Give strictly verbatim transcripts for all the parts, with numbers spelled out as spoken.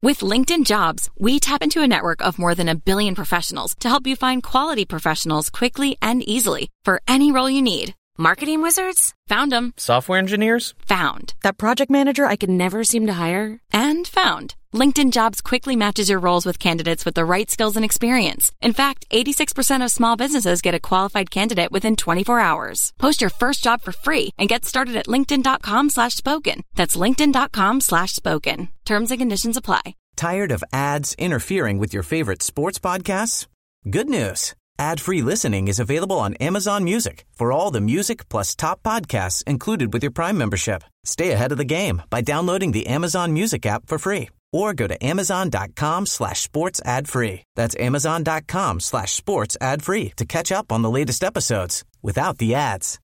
With LinkedIn Jobs, we tap into a network of more than a billion professionals to help you find quality professionals quickly and easily for any role you need. Marketing wizards? Found them. Software engineers? Found. That project manager I could never seem to hire? And found. LinkedIn Jobs quickly matches your roles with candidates with the right skills and experience. In fact, eighty-six percent of small businesses get a qualified candidate within twenty-four hours. Post your first job for free and get started at linkedin.com slash spoken. That's linkedin.com slash spoken. Terms and conditions apply. Tired of ads interfering with your favorite sports podcasts? Good news. Ad-free listening is available on Amazon Music for all the music plus top podcasts included with your Prime membership. Stay ahead of the game by downloading the Amazon Music app for free or go to amazon.com slash sports ad free. That's amazon.com slash sports ad free to catch up on the latest episodes without the ads.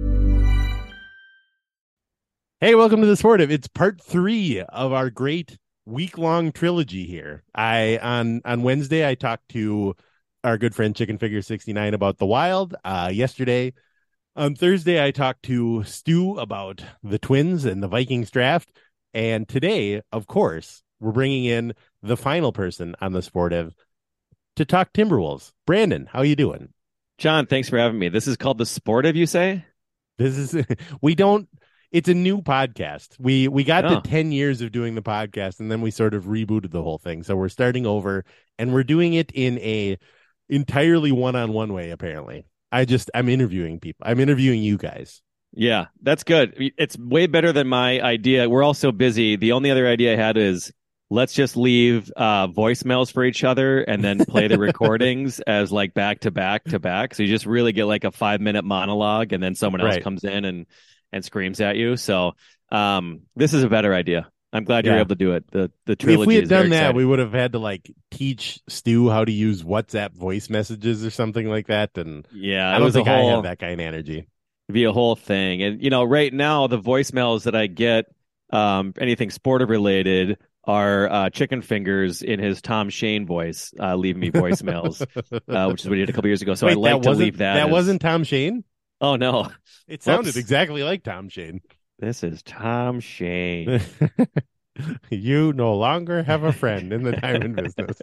Hey, welcome to The Sportive. It's part three of our great week-long trilogy here. I on, on Wednesday, I talked to our good friend Chicken Figure sixty-nine about the Wild. Uh, yesterday, on Thursday, I talked to Stu about the Twins and the Vikings draft. And today, of course, we're bringing in the final person on the Sportive to talk Timberwolves. Brandon, how you doing? John, thanks for having me. This is called the Sportive, you say? This is we don't. It's a new podcast. We we got Oh. to ten years of doing the podcast, and then we sort of rebooted the whole thing. So we're starting over, and we're doing it in a entirely one-on-one way. Apparently, I just I'm interviewing people. I'm interviewing you guys. Yeah, that's good. It's way better than my idea. We're all so busy. The only other idea I had is let's just leave uh, voicemails for each other and then play the recordings as like back to back to back. So you just really get like a five minute monologue, and then someone else Right. comes in and and screams at you. So um, this is a better idea. I'm glad you Yeah. were able to do it. The the trilogy If we had is done very that, exciting. we would have had to like teach Stu how to use WhatsApp voice messages or something like that. And Yeah, I it don't was a think I whole have that kind of energy. be a whole thing. And, you know, right now, the voicemails that I get, um, anything sportive related, are uh, Chicken Fingers in his Tom Shane voice, uh, leaving me voicemails, uh, which is what he did a couple years ago. So Wait, I like that to wasn't- leave that. That as- wasn't Tom Shane? Oh, no. It sounded Whoops. exactly like Tom Shane. This is Tom Shane. You no longer have a friend in the diamond business.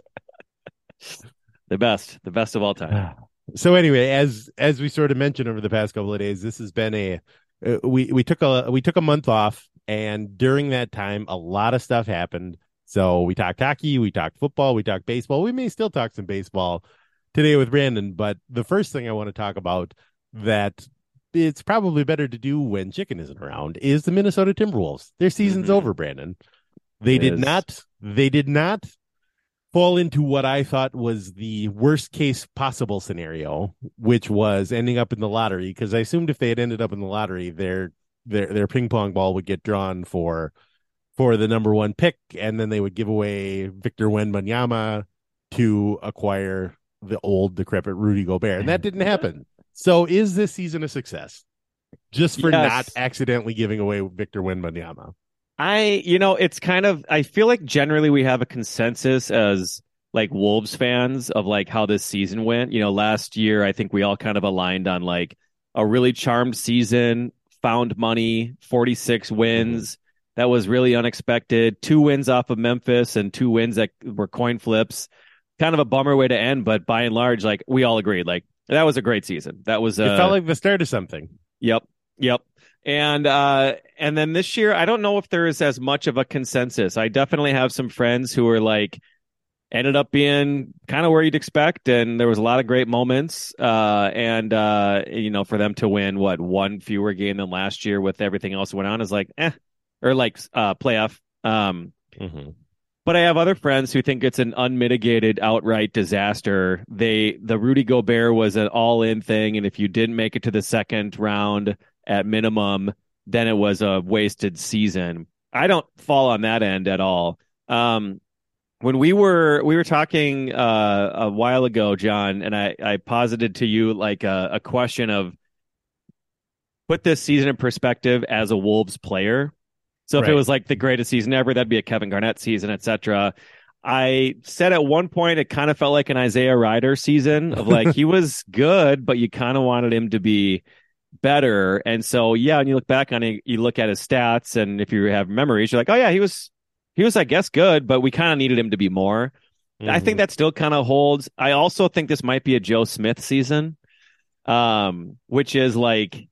The best. The best of all time. So anyway, as as we sort of mentioned over the past couple of days, this has been a uh, we we took a we took a month off, and during that time, a lot of stuff happened. So we talked hockey, we talked football, we talked baseball. We may still talk some baseball today with Brandon, but the first thing I want to talk about that it's probably better to do when Chicken isn't around is the Minnesota Timberwolves. Their season's Mhm. over, Brandon. They It did is. not. They did not fall into what I thought was the worst case possible scenario, which was ending up in the lottery. Because I assumed if they had ended up in the lottery, their their their ping pong ball would get drawn for for the number one pick, and then they would give away Victor Wembanyama to acquire the old decrepit Rudy Gobert, and that didn't happen. So, is this season a success? Just for Yes. not accidentally giving away Victor Wembanyama. I, you know, it's kind of, I feel like generally we have a consensus as like Wolves fans of like how this season went. You know, last year, I think we all kind of aligned on like a really charmed season, found money, forty-six wins. That was really unexpected. Two wins off of Memphis and two wins that were coin flips. Kind of a bummer way to end, but by and large, like we all agreed, like that was a great season. That was, uh, It felt like the start of something. Yep. Yep. And uh and then this year, I don't know if there is as much of a consensus. I definitely have some friends who are like ended up being kind of where you'd expect, and there was a lot of great moments. Uh and uh you know, for them to win what one fewer game than last year with everything else that went on is like eh, or like uh playoff. Um Mm-hmm. But I have other friends who think it's an unmitigated outright disaster. They the Rudy Gobert was an all-in thing, and if you didn't make it to the second round at minimum, then it was a wasted season. I don't fall on that end at all. Um, when we were we were talking uh, a while ago, John, and I, I posited to you like a, a question of put this season in perspective as a Wolves player. So if Right. it was like the greatest season ever, that'd be a Kevin Garnett season, et cetera. I said at one point it kind of felt like an Isaiah Ryder season of like he was good, but you kind of wanted him to be better. And so, yeah, when you look back on it, you look at his stats, and if you have memories, you're like, oh, yeah, he was he was, I guess, good, but we kind of needed him to be more. Mm-hmm. I think that still kind of holds. I also think this might be a Joe Smith season, um, which is like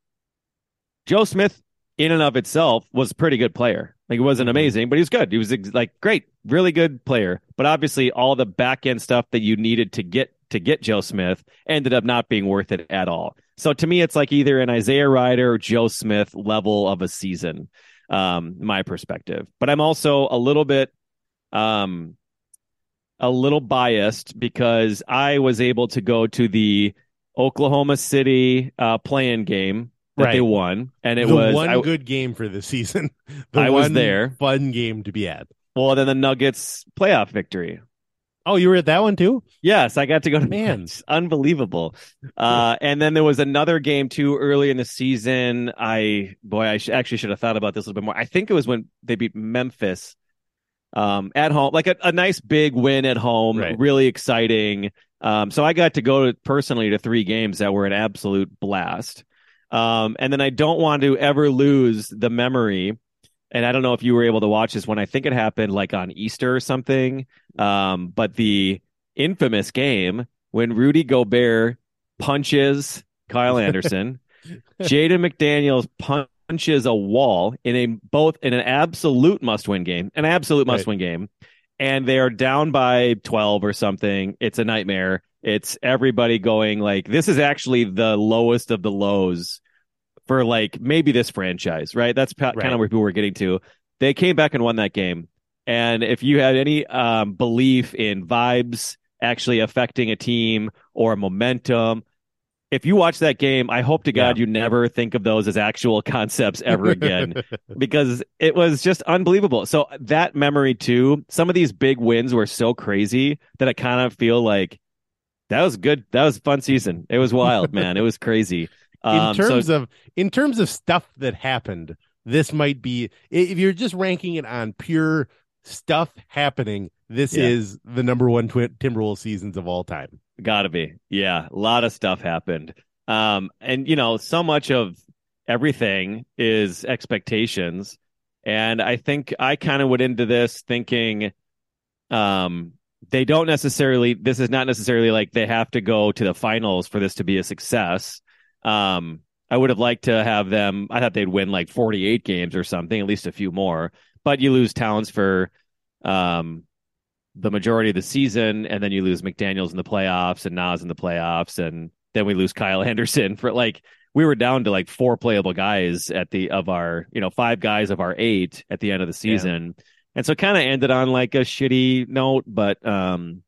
Joe Smith in and of itself was a pretty good player. Like, he wasn't mm-hmm. amazing, but he was good. He was like great, really good player. But obviously, all the back end stuff that you needed to get to get Joe Smith ended up not being worth it at all. So to me, it's like either an Isaiah Rider or Joe Smith level of a season, um, my perspective. But I'm also a little bit, um, a little biased because I was able to go to the Oklahoma City uh, play-in game that right. they won, and it the was one I, good game for the season. The I one was there, fun game to be at. Well, then the Nuggets playoff victory. Oh, you were at that one too? Yes, I got to go to Man. It's unbelievable. Uh, and then there was another game too early in the season. I boy, I sh- actually should have thought about this a little bit more. I think it was when they beat Memphis um, at home, like a, a nice big win at home, right. really exciting. Um, so I got to go to, personally to three games that were an absolute blast. Um, and then I don't want to ever lose the memory. And I don't know if you were able to watch this when I think it happened like on Easter or something. Um, but the infamous game when Rudy Gobert punches Kyle Anderson, Jaden McDaniels punches a wall in a both in an absolute must-win game, an absolute must-win right. game, and they are down by twelve or something. It's a nightmare. It's everybody going like, this is actually the lowest of the lows for like maybe this franchise, right? That's pa- right. kind of where people were getting to. They came back and won that game. And if you had any um, belief in vibes actually affecting a team or momentum, if you watch that game, I hope to God yeah. you never think of those as actual concepts ever again, because it was just unbelievable. So that memory too, some of these big wins were so crazy that I kind of feel like that was good. That was a fun season. It was wild, man. It was crazy. Um, in terms so, of in terms of stuff that happened, this might be, if you're just ranking it on pure stuff happening, this yeah. is the number one twi- Timberwolves seasons of all time. Gotta be. Yeah. A lot of stuff happened. Um, and you know, so much of everything is expectations. And I think I kind of went into this thinking, um, they don't necessarily, this is not necessarily like they have to go to the finals for this to be a success. Um, I would have liked to have them. I thought they'd win like forty-eight games or something, at least a few more. But you lose Towns for um, the majority of the season, and then you lose McDaniels in the playoffs and Nas in the playoffs, and then we lose Kyle Anderson for like we were down to like four playable guys at the of our you know five guys of our eight at the end of the season, yeah. and so kind of ended on like a shitty note. But um,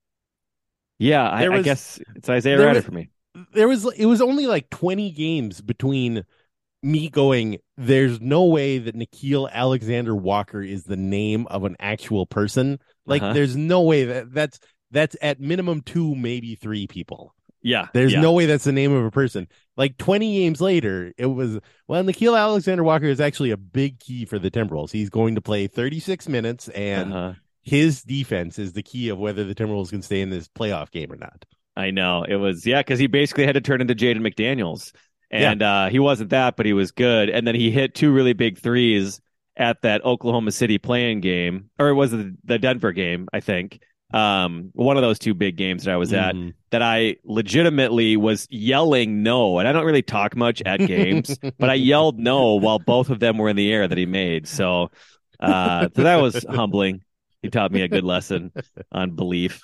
yeah, I, was, I guess it's Isaiah Rider was, for me. There was it was only like twenty games between me going, there's no way that Nickeil Alexander Walker is the name of an actual person. Like uh-huh. there's no way that that's that's at minimum two, maybe three people. Yeah. There's yeah. no way that's the name of a person. Like twenty games later, it was, well, Nickeil Alexander Walker is actually a big key for the Timberwolves. He's going to play thirty-six minutes, and uh-huh. his defense is the key of whether the Timberwolves can stay in this playoff game or not. I know it was, yeah, because he basically had to turn into Jaden McDaniels, and yeah. uh, he wasn't that, but he was good. And then he hit two really big threes at that Oklahoma City play-in game, or it was the, the Denver game, I think. Um, one of those two big games that I was at, mm-hmm. that I legitimately was yelling no, and I don't really talk much at games, but I yelled no while both of them were in the air that he made. So, uh, so that was humbling. He taught me a good lesson on belief.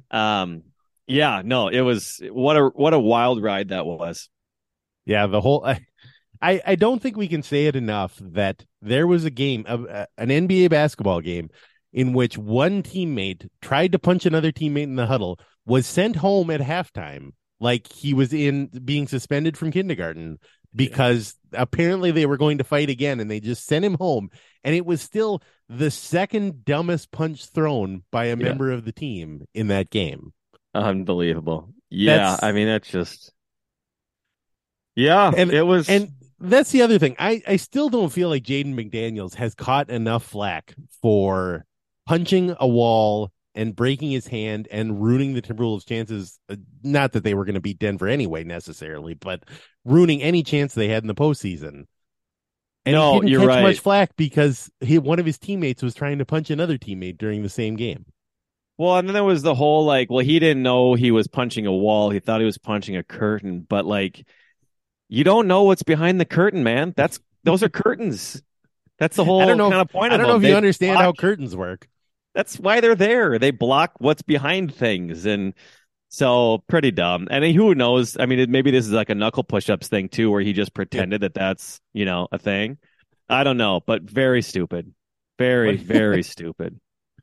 Um. Yeah, no, it was what a what a wild ride that was. Yeah, the whole I I, I don't think we can say it enough that there was a game, uh, an N B A basketball game, in which one teammate tried to punch another teammate in the huddle, was sent home at halftime like he was in being suspended from kindergarten because yeah. apparently they were going to fight again, and they just sent him home, and it was still the second dumbest punch thrown by a member yeah. of the team in that game. Unbelievable. Yeah, that's, I mean, that's just, yeah, and, it was. And that's the other thing. I, I still don't feel like Jaden McDaniels has caught enough flack for punching a wall and breaking his hand and ruining the Timberwolves' chances. Not that they were going to beat Denver anyway, necessarily, but ruining any chance they had in the postseason. And No, he didn't you're catch right. much flack because he, one of his teammates was trying to punch another teammate during the same game. Well, and then there was the whole like, well, he didn't know he was punching a wall. He thought he was punching a curtain, but like, you don't know what's behind the curtain, man. That's those are curtains. That's the whole I don't know. kind of point I of don't them. know if They you understand block, how curtains work. That's why they're there. They block what's behind things, and so pretty dumb. And who knows? I mean, it, maybe this is like a knuckle push-ups thing too, where he just pretended yeah. that that's you know a thing. I don't know, but very stupid, very very stupid.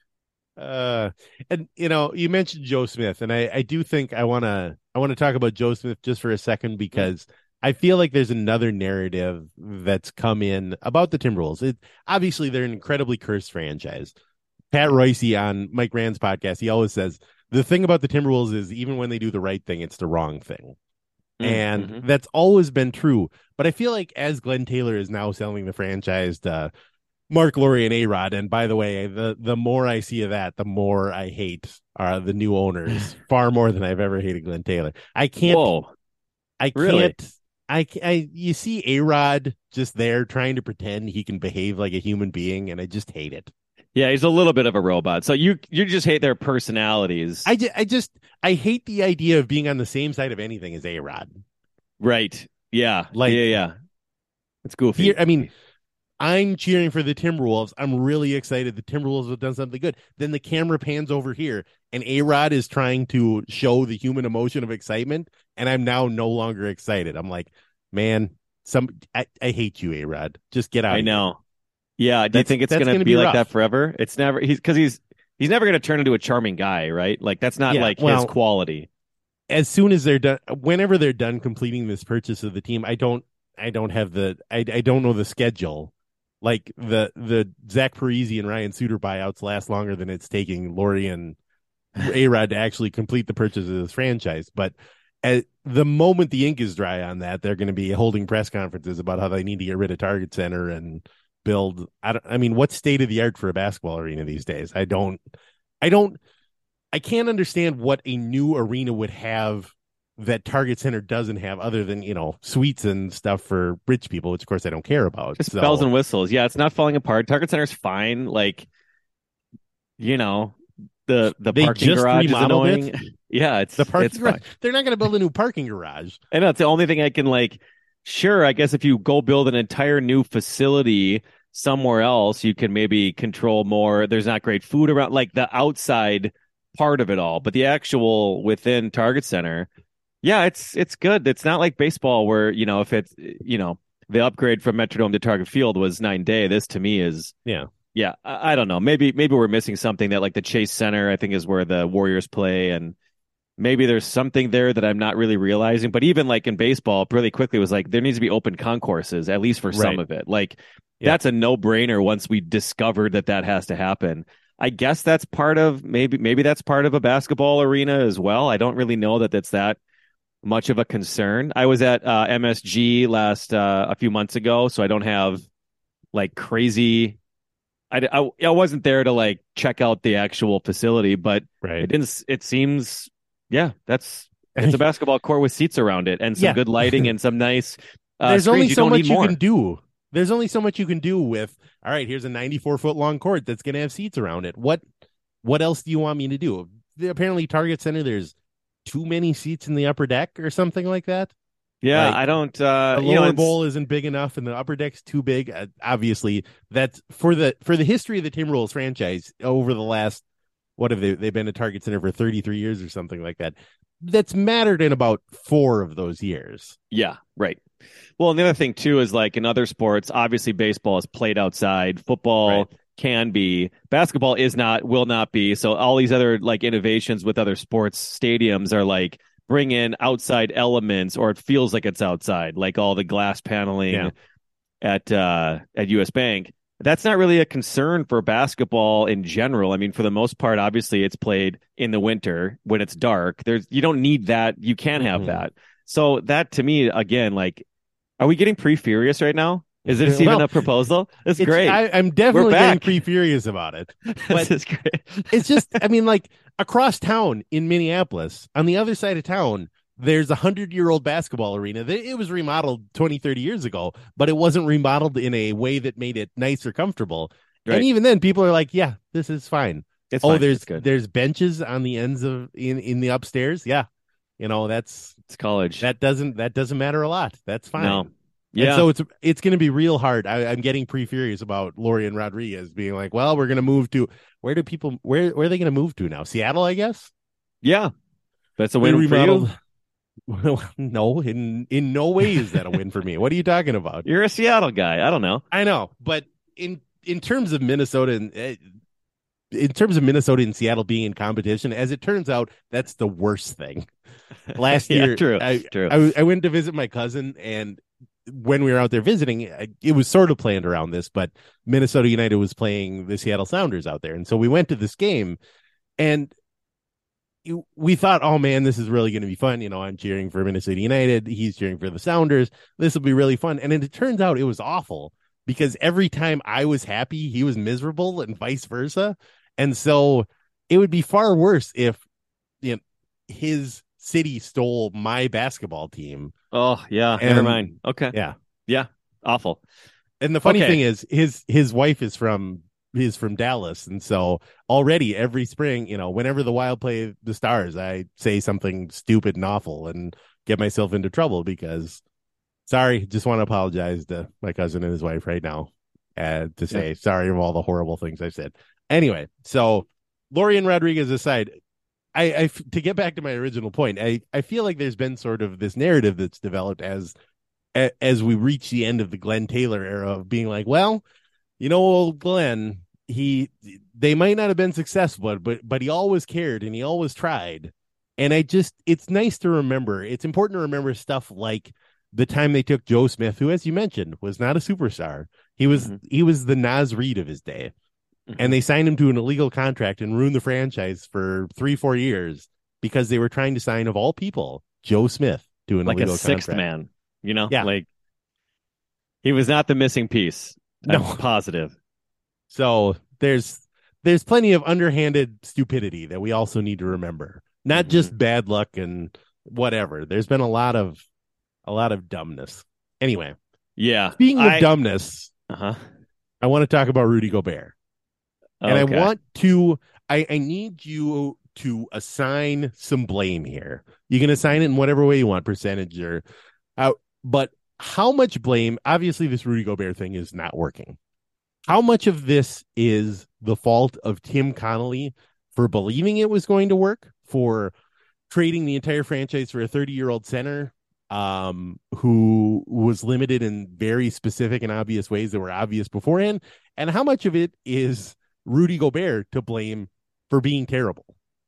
Uh, and you know, you mentioned Joe Smith, and I, I do think I want to, I want to talk about Joe Smith just for a second because mm-hmm. I feel like there's another narrative that's come in about the Timberwolves. It obviously they're an incredibly cursed franchise. Pat Royce on Mike Rand's podcast, he always says the thing about the Timberwolves is even when they do the right thing, it's the wrong thing, mm-hmm. and that's always been true. But I feel like as Glenn Taylor is now selling the franchise to Mark Lowry and A-Rod, and by the way, the the more I see of that, the more I hate uh, the new owners, far more than I've ever hated Glenn Taylor. I can't. Whoa. I can't. Really? I, I you see A-Rod just there trying to pretend he can behave like a human being, and I just hate it. Yeah, he's a little bit of a robot. So you you just hate their personalities. I, just, I just I hate the idea of being on the same side of anything as A-Rod. Right. Yeah. Like yeah, yeah. It's goofy. Here, I mean. I'm cheering for the Timberwolves. I'm really excited the Timberwolves have done something good. Then the camera pans over here, and A-Rod is trying to show the human emotion of excitement, and I'm now no longer excited. I'm like, man, some I, I hate you, A-Rod. Just get out. I of know. Here. Yeah. Do you think it's going to be, be like rough. that forever? It's never. He's because he's he's never going to turn into a charming guy, right? Like that's not yeah, like well, his quality. As soon as they're done, whenever they're done completing this purchase of the team, I don't, I don't have the, I, I don't know the schedule. Like the the Zach Parise and Ryan Suter buyouts last longer than it's taking Lowry and A-Rod to actually complete the purchase of this franchise. But at the moment the ink is dry on that, they're going to be holding press conferences about how they need to get rid of Target Center and build. I, don't, I mean, what's state of the art for a basketball arena these days? I don't, I don't, I can't understand what a new arena would have that Target Center doesn't have, other than, you know, suites and stuff for rich people, which of course I don't care about. Just so. bells and whistles. Yeah, it's not falling apart. Target Center's fine. Like, you know, the the they parking garage is annoying. It. Yeah, it's the parking it's garage. fine. They're not going to build a new parking garage. I know it's the only thing I can like. Sure, I guess if you go build an entire new facility somewhere else, you can maybe control more. There's not great food around, like the outside part of it all, but the actual within Target Center. Yeah, it's it's good. It's not like baseball where, you know, if it's, you know, the upgrade from Metrodome to Target Field was nine day. This to me is, yeah, yeah. I, I don't know. Maybe maybe we're missing something that like the Chase Center, I think, is where the Warriors play, and maybe there's something there that I'm not really realizing. But even like in baseball, really quickly was like there needs to be open concourses at least for right. some of it. Like yeah. that's a no brainer once we discovered that that has to happen. I guess that's part of maybe maybe that's part of a basketball arena as well. I don't really know that that's that much of a concern. I was at uh, M S G last uh, a few months ago, so I don't have like crazy. I, I, I wasn't there to like check out the actual facility, but right. it didn't. It seems, yeah, that's it's a basketball court with seats around it and some yeah. good lighting and some nice. Uh, There's screens. only You so don't much need you more. can do. There's only so much you can do with. All right, here's a ninety-four foot long court that's going to have seats around it. What what else do you want me to do? Apparently, Target Center, there's too many seats in the upper deck or something like that. Yeah, like, I don't. Uh, the you lower know, bowl isn't big enough, and the upper deck's too big. Uh, obviously, that's for the for the history of the Timberwolves franchise over the last what have they they've been at Target Center for thirty-three years or something like that. That's mattered in about four of those years. Yeah, right. Well, and the other thing too is like in other sports, obviously baseball is played outside. Football. Right. Can be, basketball is not, will not be. So all these other like innovations with other sports stadiums are like bring in outside elements, or it feels like it's outside, like all the glass paneling yeah. at uh, at U S Bank. That's not really a concern for basketball in general. I mean, for the most part, obviously it's played in the winter when it's dark. There's you don't need that. You can have mm-hmm. that. So that to me, again, like, are we getting pre-furious right now? Is this even well, a proposal? It's, it's great. I, I'm definitely getting pre-furious about it. But this is great. It's just, I mean, like across town in Minneapolis, on the other side of town, there's a hundred-year-old basketball arena. It was remodeled twenty, thirty years ago, but it wasn't remodeled in a way that made it nice or comfortable. Right. And even then, people are like, yeah, this is fine. It's oh, fine. there's it's good. there's benches on the ends of in, in the upstairs. Yeah. You know, that's it's college. That doesn't that doesn't matter a lot. That's fine. No. Yeah. And so it's it's going to be real hard. I, I'm getting pretty furious about Lorian Rodriguez being like, well, we're going to move to where do people where where are they going to move to now? Seattle, I guess. Yeah, that's a win for you. Well, no, in in no way is that a win for me. What are you talking about? You're a Seattle guy. I don't know. I know, but in in terms of Minnesota and uh, in terms of Minnesota and Seattle being in competition, as it turns out, that's the worst thing. Last yeah, year, true, I, true. I I went to visit my cousin, and when we were out there visiting, it was sort of planned around this, but Minnesota United was playing the Seattle Sounders out there, and so we went to this game, and we thought, oh man, this is really going to be fun. You know, I'm cheering for Minnesota United. He's cheering for the Sounders. This will be really fun. And it turns out it was awful because every time I was happy, he was miserable and vice versa. And so it would be far worse if, you know, his city stole my basketball team. Oh yeah. And, never mind. Okay. Yeah. Yeah. Awful. And the funny okay. thing is his, his wife is from, is from Dallas, and so already every spring, you know, whenever the Wild play the Stars, I say something stupid and awful and get myself into trouble because, sorry, just want to apologize to my cousin and his wife right now, uh, to say yeah. sorry of all the horrible things I've said. Anyway, so Lorian Rodriguez aside, I, I to get back to my original point, I I feel like there's been sort of this narrative that's developed as as we reach the end of the Glenn Taylor era of being like, well, you know, old Glenn, he they might not have been successful, but but he always cared and he always tried. And I just it's nice to remember. It's important to remember stuff like the time they took Joe Smith, who, as you mentioned, was not a superstar. He was mm-hmm. he was the Naz Reid of his day. Mm-hmm. And they signed him to an illegal contract and ruined the franchise for three, four years because they were trying to sign, of all people, Joe Smith to an like illegal a sixth contract. man, you know, yeah. like he was not the missing piece. I'm no. positive. So there's there's plenty of underhanded stupidity that we also need to remember. Not mm-hmm. just bad luck and whatever. There's been a lot of a lot of dumbness. Anyway, yeah. Speaking I... of dumbness, uh-huh. I want to talk about Rudy Gobert. And okay. I want to I, I need you to assign some blame here. You can assign it in whatever way you want, percentage or out, but how much blame? Obviously, this Rudy Gobert thing is not working. How much of this is the fault of Tim Connolly for believing it was going to work, for trading the entire franchise for a thirty-year-old center um, who was limited in very specific and obvious ways that were obvious beforehand? And how much of it is Rudy Gobert to blame for being terrible?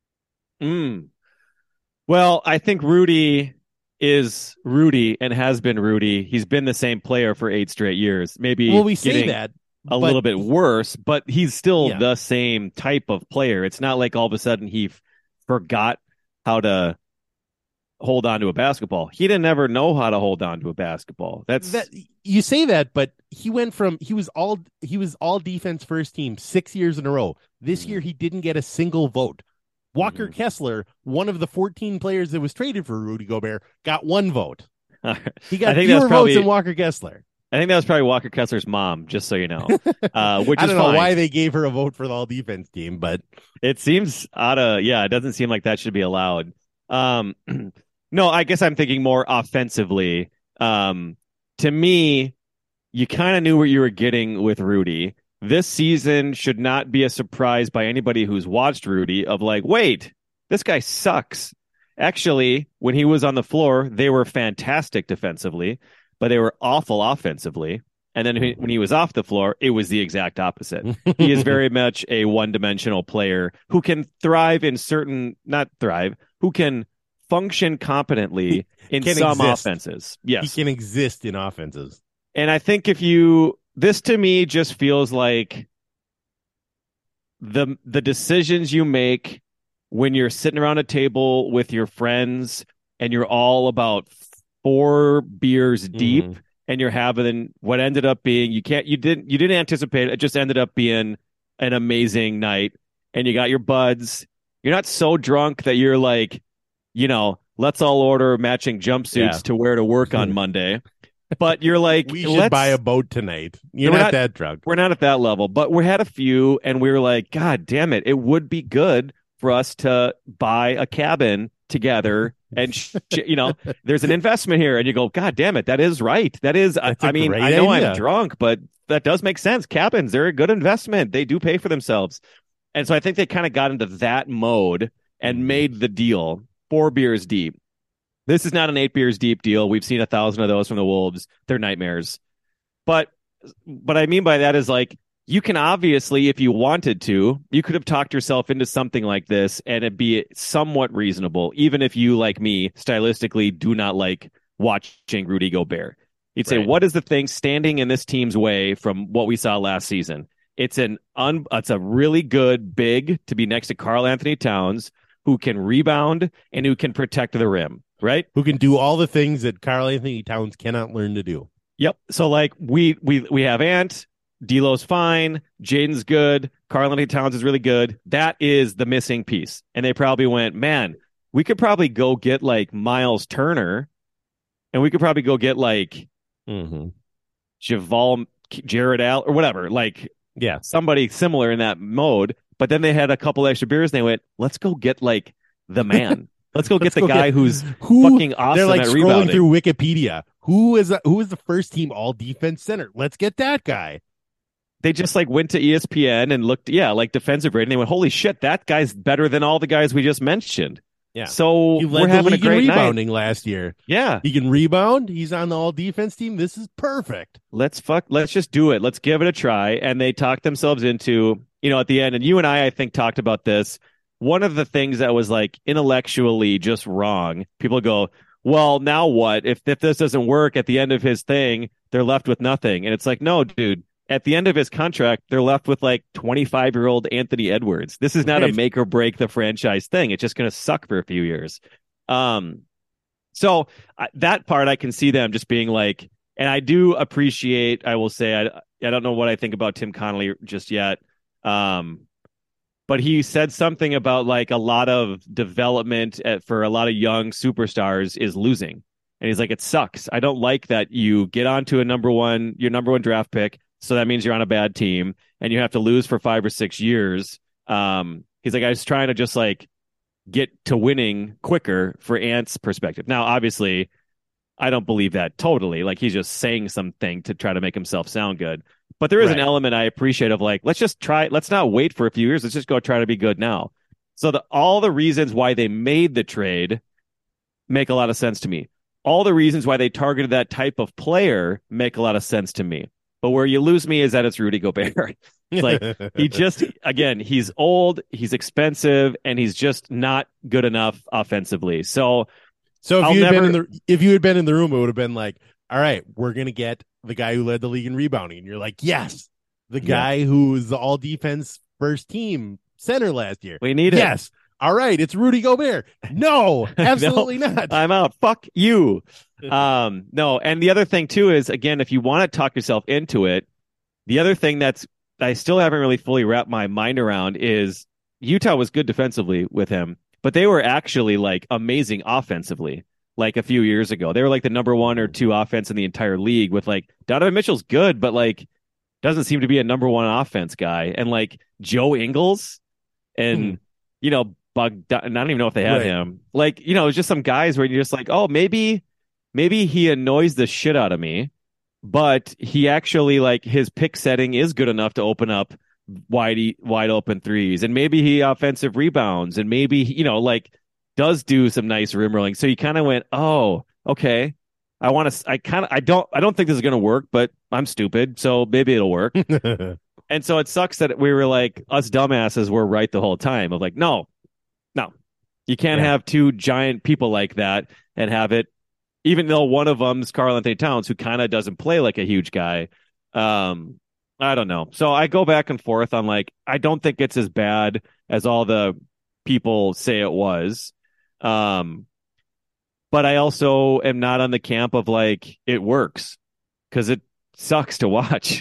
Mm. Well, I think Rudy is Rudy and has been Rudy. He's been the same player for eight straight years. Maybe well, we say that. A but, little bit worse, but he's still yeah. the same type of player. It's not like all of a sudden he f- forgot how to hold on to a basketball. He didn't ever know how to hold on to a basketball. That's that you say that, but he went from he was all he was all defense first team six years in a row. This mm-hmm. year he didn't get a single vote. Walker mm-hmm. Kessler, one of the fourteen players that was traded for Rudy Gobert, got one vote. He got fewer probably... votes than Walker Kessler. I think that was probably Walker Kessler's mom, just so you know. Uh, which I is don't know fine. why they gave her a vote for the all defense team, but it seems out of yeah, it doesn't seem like that should be allowed. Um, no, I guess I'm thinking more offensively. Um, to me, you kind of knew what you were getting with Rudy. This season should not be a surprise by anybody who's watched Rudy of like, wait, this guy sucks. Actually, when he was on the floor, they were fantastic defensively, but they were awful offensively. And then when he was off the floor, it was the exact opposite. He is very much a one-dimensional player who can thrive in certain, not thrive, who can function competently in some exist. offenses. Yes. He can exist in offenses. And I think if you, this to me just feels like the the decisions you make when you're sitting around a table with your friends and you're all about four beers deep mm. and you're having what ended up being you can't you didn't you didn't anticipate it, it just ended up being an amazing night, and you got your buds. You're not so drunk that you're like, you know, let's all order matching jumpsuits Yeah. to wear to work on Monday. But you're like, we should let's buy a boat tonight. You're We're not, not- that drunk. we're not at that level, but we had a few, and we were like, God damn it, it would be good for us to buy a cabin together. And sh- you know, there's an investment here, and you go, God damn it, that is right. That is, I, That's a I mean, great I know idea. I'm drunk, but that does make sense. Cabins, they're a good investment. They do pay for themselves, and so I think they kind of got into that mode and Mhm. made the deal four beers deep. This is not an eight beers deep deal. We've seen a thousand of those from the Wolves. They're nightmares. But what I mean by that is like, you can obviously, if you wanted to, you could have talked yourself into something like this and it'd be somewhat reasonable, even if you, like me, stylistically do not like watching Rudy Gobert. You'd say, Right. what is the thing standing in this team's way from what we saw last season? It's an un, it's a really good big to be next to Karl Anthony Towns who can rebound and who can protect the rim, right? Who can do all the things that Karl Anthony Towns cannot learn to do. Yep. So like we we we have Ant, D'Lo's fine, Jaden's good, Karl Anthony Towns is really good. That is the missing piece. And they probably went, man, we could probably go get like Miles Turner, and we could probably go get like Mm-hmm. Javal, Jared Al, or whatever, like Yeah. somebody similar in that mode. But then they had a couple extra beers, and they went, let's go get like the man. Let's go get Let's the go guy get- who's Who fucking awesome they're like at scrolling rebounding. through Wikipedia. Who is who is the first team all defense center? Let's get that guy. They just like went to E S P N and looked, yeah, like defensive rating. They went, holy shit, that guy's better than all the guys we just mentioned. Yeah. So He we're led the having a league in great night. rebounding last year. Yeah. He can rebound. He's on the all defense team. This is perfect. Let's fuck, let's just do it. Let's give it a try. And they talked themselves into, you know, at the end, and you and I, I think, talked about this. One of the things that was like intellectually just wrong, people go, well, now what? If if this doesn't work at the end of his thing, they're left with nothing. And it's like, no, dude, at the end of his contract, they're left with like twenty-five year old Anthony Edwards. This is not Right. a make or break the franchise thing. It's just going to suck for a few years. Um, so I, that part I can see them just being like, and I do appreciate, I will say, I, I don't know what I think about Tim Connolly just yet. Um, but he said something about like a lot of development at, for a lot of young superstars is losing. And he's like, it sucks. I don't like that you get onto a number one, your number one draft pick. So that means you're on a bad team and you have to lose for five or six years. Um, he's like, I was trying to just like get to winning quicker for Ant's perspective. Now, obviously, I don't believe that totally. Like he's just saying something to try to make himself sound good. But there is Right. an element I appreciate of like, let's just try. Let's not wait for a few years. Let's just go try to be good now. So the, all the reasons why they made the trade make a lot of sense to me. All the reasons why they targeted that type of player make a lot of sense to me. But where you lose me is that it's Rudy Gobert. It's like he just, again, he's old, he's expensive, and he's just not good enough offensively. So So if I'll you had never- been in the if you had been in the room, it would have been like, all right, we're gonna get the guy who led the league in rebounding. And you're like, yes, the Yeah. guy who's the all defense first team center last year. we need it. Yes. All right, it's Rudy Gobert. No, absolutely not. I'm out. Fuck you. Um, no, and the other thing too is, again, if you want to talk yourself into it, the other thing that's I still haven't really fully wrapped my mind around is Utah was good defensively with him, but they were actually like amazing offensively. Like a few years ago, they were like the number one or two offense in the entire league. With like Donovan Mitchell's good, but like doesn't seem to be a number one offense guy. And like Joe Ingles, and Hmm. you know, Bug. I don't even know if they had Right. him. Like you know, it's just some guys where you're just like, oh, maybe, maybe he annoys the shit out of me, but he actually like his pick setting is good enough to open up wide wide open threes, and maybe he offensive rebounds, and maybe you know like does do some nice rim rolling. So you kind of went, oh, okay. I want to. I kind of. I don't. I don't think this is going to work, but I'm stupid, so maybe it'll work. And so it sucks that we were like us dumbasses were right the whole time. Of like, no, no, you can't Yeah. have two giant people like that and have it. Even though one of them's Karl Anthony Towns, who kind of doesn't play like a huge guy. Um, I don't know. So I go back and forth on like, I don't think it's as bad as all the people say it was. Um, but I also am not on the camp of like, it works because it sucks to watch.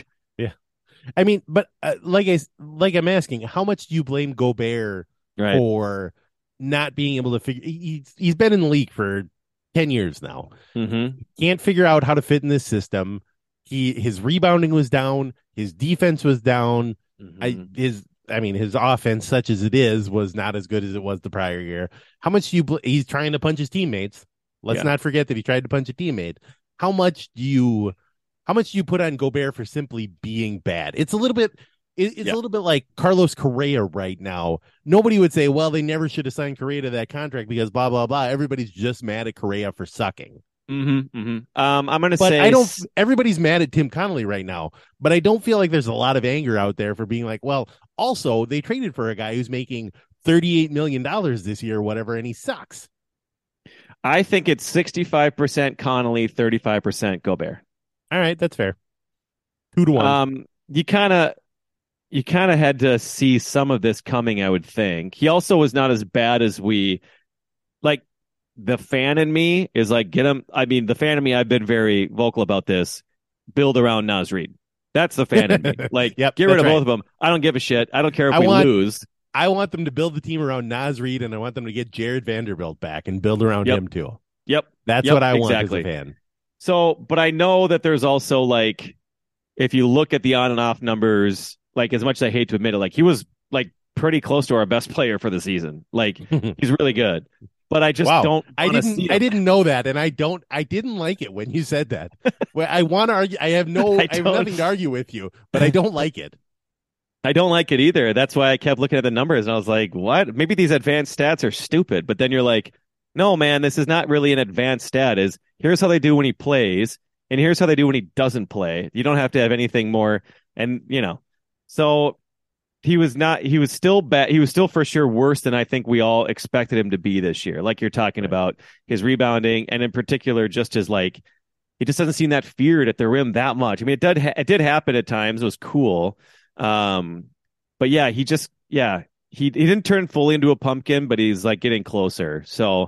I mean, but uh, like I like I'm asking, how much do you blame Gobert Right. for not being able to figure. He's he's been in the league for ten years now. Mm-hmm. Can't figure out how to fit in this system. He his rebounding was down. His defense was down. Mm-hmm. I his I mean his offense, such as it is, was not as good as it was the prior year. How much do you? He's trying to punch his teammates. Let's Yeah. not forget that he tried to punch a teammate. How much do you? How much do you put on Gobert for simply being bad? It's a little bit. It, it's Yeah. a little bit like Carlos Correa right now. Nobody would say, "Well, they never should have signed Correa to that contract because blah blah blah." Everybody's just mad at Correa for sucking. Mm-hmm. Mm-hmm. Um, I'm gonna But say I don't. Everybody's mad at Tim Connolly right now. But I don't feel like there's a lot of anger out there for being like, "Well, also they traded for a guy who's making thirty-eight million dollars this year, or whatever, and he sucks." I think it's sixty-five percent Connolly, thirty-five percent Gobert. All right, that's fair. Two to one. Um, you kind of, you kind of had to see some of this coming, I would think. He also was not as bad as we, like, the fan in me is like, get him. I mean, the fan in me, I've been very vocal about this. Build around Naz Reid. That's the fan in me. Like, Yep, get rid that's of right. both of them. I don't give a shit. I don't care if I we want- lose. I want them to build the team around Naz Reid, and I want them to get Jared Vanderbilt back and build around Yep. him too. Yep. That's Yep, what I want exactly. as a fan. So, but I know that there's also like, if you look at the on and off numbers, like as much as I hate to admit it, like he was like pretty close to our best player for the season. Like he's really good, but I just Wow. don't. I wanna didn't. see I him. didn't know that, and I don't. I didn't like it when you said that. Well, I want to argue. I have no. I I, have don't- nothing to argue with you, but I don't like it. I don't like it either. That's why I kept looking at the numbers and I was like, what? Maybe these advanced stats are stupid. But then you're like, no, man, this is not really an advanced stat. Is here's how they do when he plays, and here's how they do when he doesn't play. You don't have to have anything more. And, you know, so he was not, he was still bad. He was still for sure worse than I think we all expected him to be this year. Like you're talking Right. about his rebounding and in particular, just his like, he just doesn't seem that feared at the rim that much. I mean, it did, ha- it did happen at times. It was cool. Um, but yeah, he just, yeah, he, he didn't turn fully into a pumpkin, but he's like getting closer. So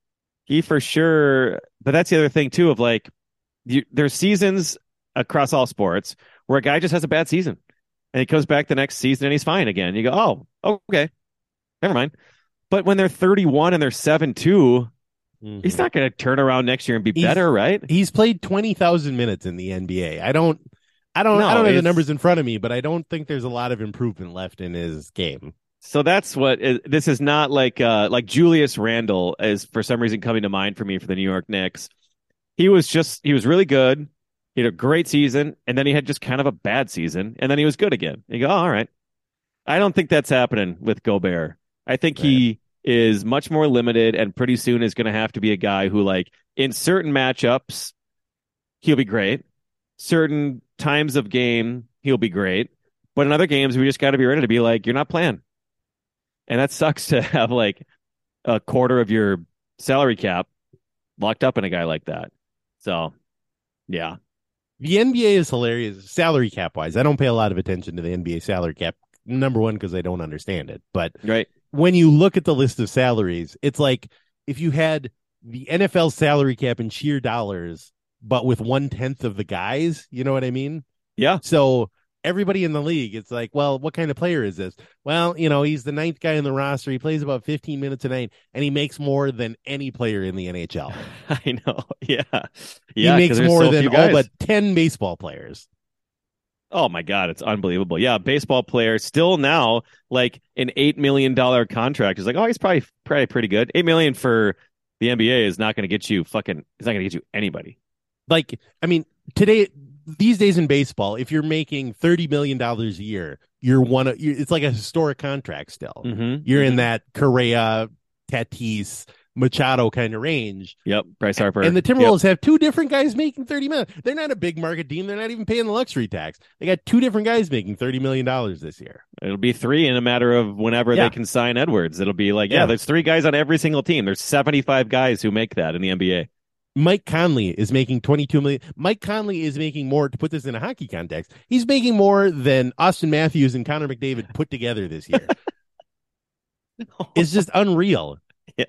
he for sure, but that's the other thing too, of like, you, there's seasons across all sports where a guy just has a bad season and he comes back the next season and he's fine again. You go, oh, okay, never mind. But when they're thirty-one and they're seven two, Mhm. he's not going to turn around next year and be He's- better, right? He's played twenty thousand minutes in the N B A. I don't. I don't. No, I don't have the it's- numbers in front of me, but I don't think there's a lot of improvement left in his game. So that's what is, this is not like uh like Julius Randle is for some reason coming to mind for me for the New York Knicks. He was just he was really good. He had a great season, and then he had just kind of a bad season, and then he was good again. You go, oh, all right. I don't think that's happening with Gobert. I think he is much more limited, and pretty soon is going to have to be a guy who, like, in certain matchups, he'll be great. Certain times of game, he'll be great. But in other games, we just got to be ready to be like, you're not playing. And that sucks to have like a quarter of your salary cap locked up in a guy like that. So, yeah. The N B A is hilarious, salary cap wise. I don't pay a lot of attention to the N B A salary cap. Number one, because I don't understand it. But Right. when you look at the list of salaries, it's like if you had the N F L salary cap in sheer dollars, but with one tenth of the guys. You know what I mean? Yeah. So everybody in the league, it's like, well, what kind of player is this? Well, you know, he's the ninth guy in the roster. He plays about fifteen minutes a night, and he makes more than any player in the N H L. I know. Yeah. He Yeah. 'cause makes there's more so than few all guys. but ten baseball players. Oh my God, it's unbelievable. Yeah, baseball player still now like an eight million dollar contract is like, oh, he's probably probably pretty good. Eight million for the N B A is not going to get you fucking. It's not going to get you anybody. Like, I mean, today, these days in baseball, if you're making thirty million dollars a year, you're one of. You're, it's like a historic contract still. Mm-hmm. You're in that Correa, Tatis, Machado kind of range. Yep, Bryce Harper. And the Yep. Timberwolves have two different guys making thirty million. They're not a big market team. They're not even paying the luxury tax. They got two different guys making thirty million dollars this year. It'll be three in a matter of whenever Yeah. they can sign Edwards. It'll be like, yeah, Yeah. there's three guys on every single team. There's seventy-five guys who make that in the N B A. Mike Conley is making twenty-two million. Mike Conley is making more, to put this in a hockey context, he's making more than Austin Matthews and Connor McDavid put together this year. It's just unreal.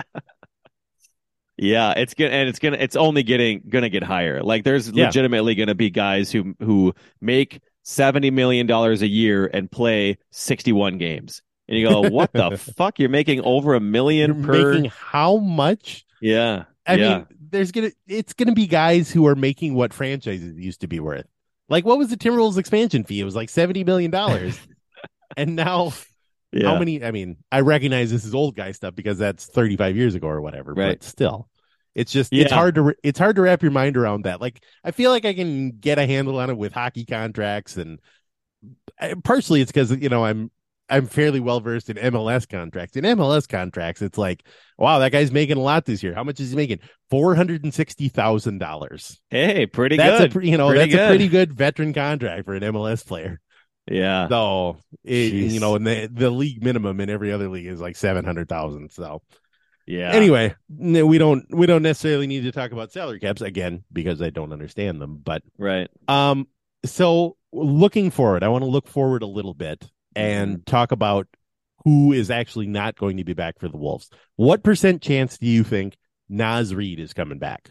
Yeah, it's gonna and it's gonna it's only getting gonna get higher. Like there's Yeah. legitimately gonna be guys who who make seventy million dollars a year and play sixty-one games. And you go, what the fuck? You're making over a million You're per. making how much? Yeah. I yeah. mean, there's gonna it's gonna be guys who are making what franchises used to be worth. Like, what was the Timberwolves expansion fee? It was like seventy million dollars, and now yeah. how many? I mean, I recognize this is old guy stuff because that's thirty-five years ago or whatever. Right. But still, it's just Yeah. it's hard to it's hard to wrap your mind around that. Like, I feel like I can get a handle on it with hockey contracts, and I, partially it's because you know I'm I'm fairly well versed in M L S contracts. In M L S contracts, it's like, wow, that guy's making a lot this year. How much is he making? Four hundred and sixty thousand dollars. Hey, pretty That's good. a pre- you know pretty that's good. a pretty good veteran contract for an M L S player. Yeah. So it, Jeez. you know, and the the league minimum in every other league is like seven hundred thousand. So Yeah. anyway, no, we don't we don't necessarily need to talk about salary caps again because I don't understand them. But Right. um, so looking forward, I want to look forward a little bit and talk about who is actually not going to be back for the Wolves. What percent chance do you think Naz Reid is coming back?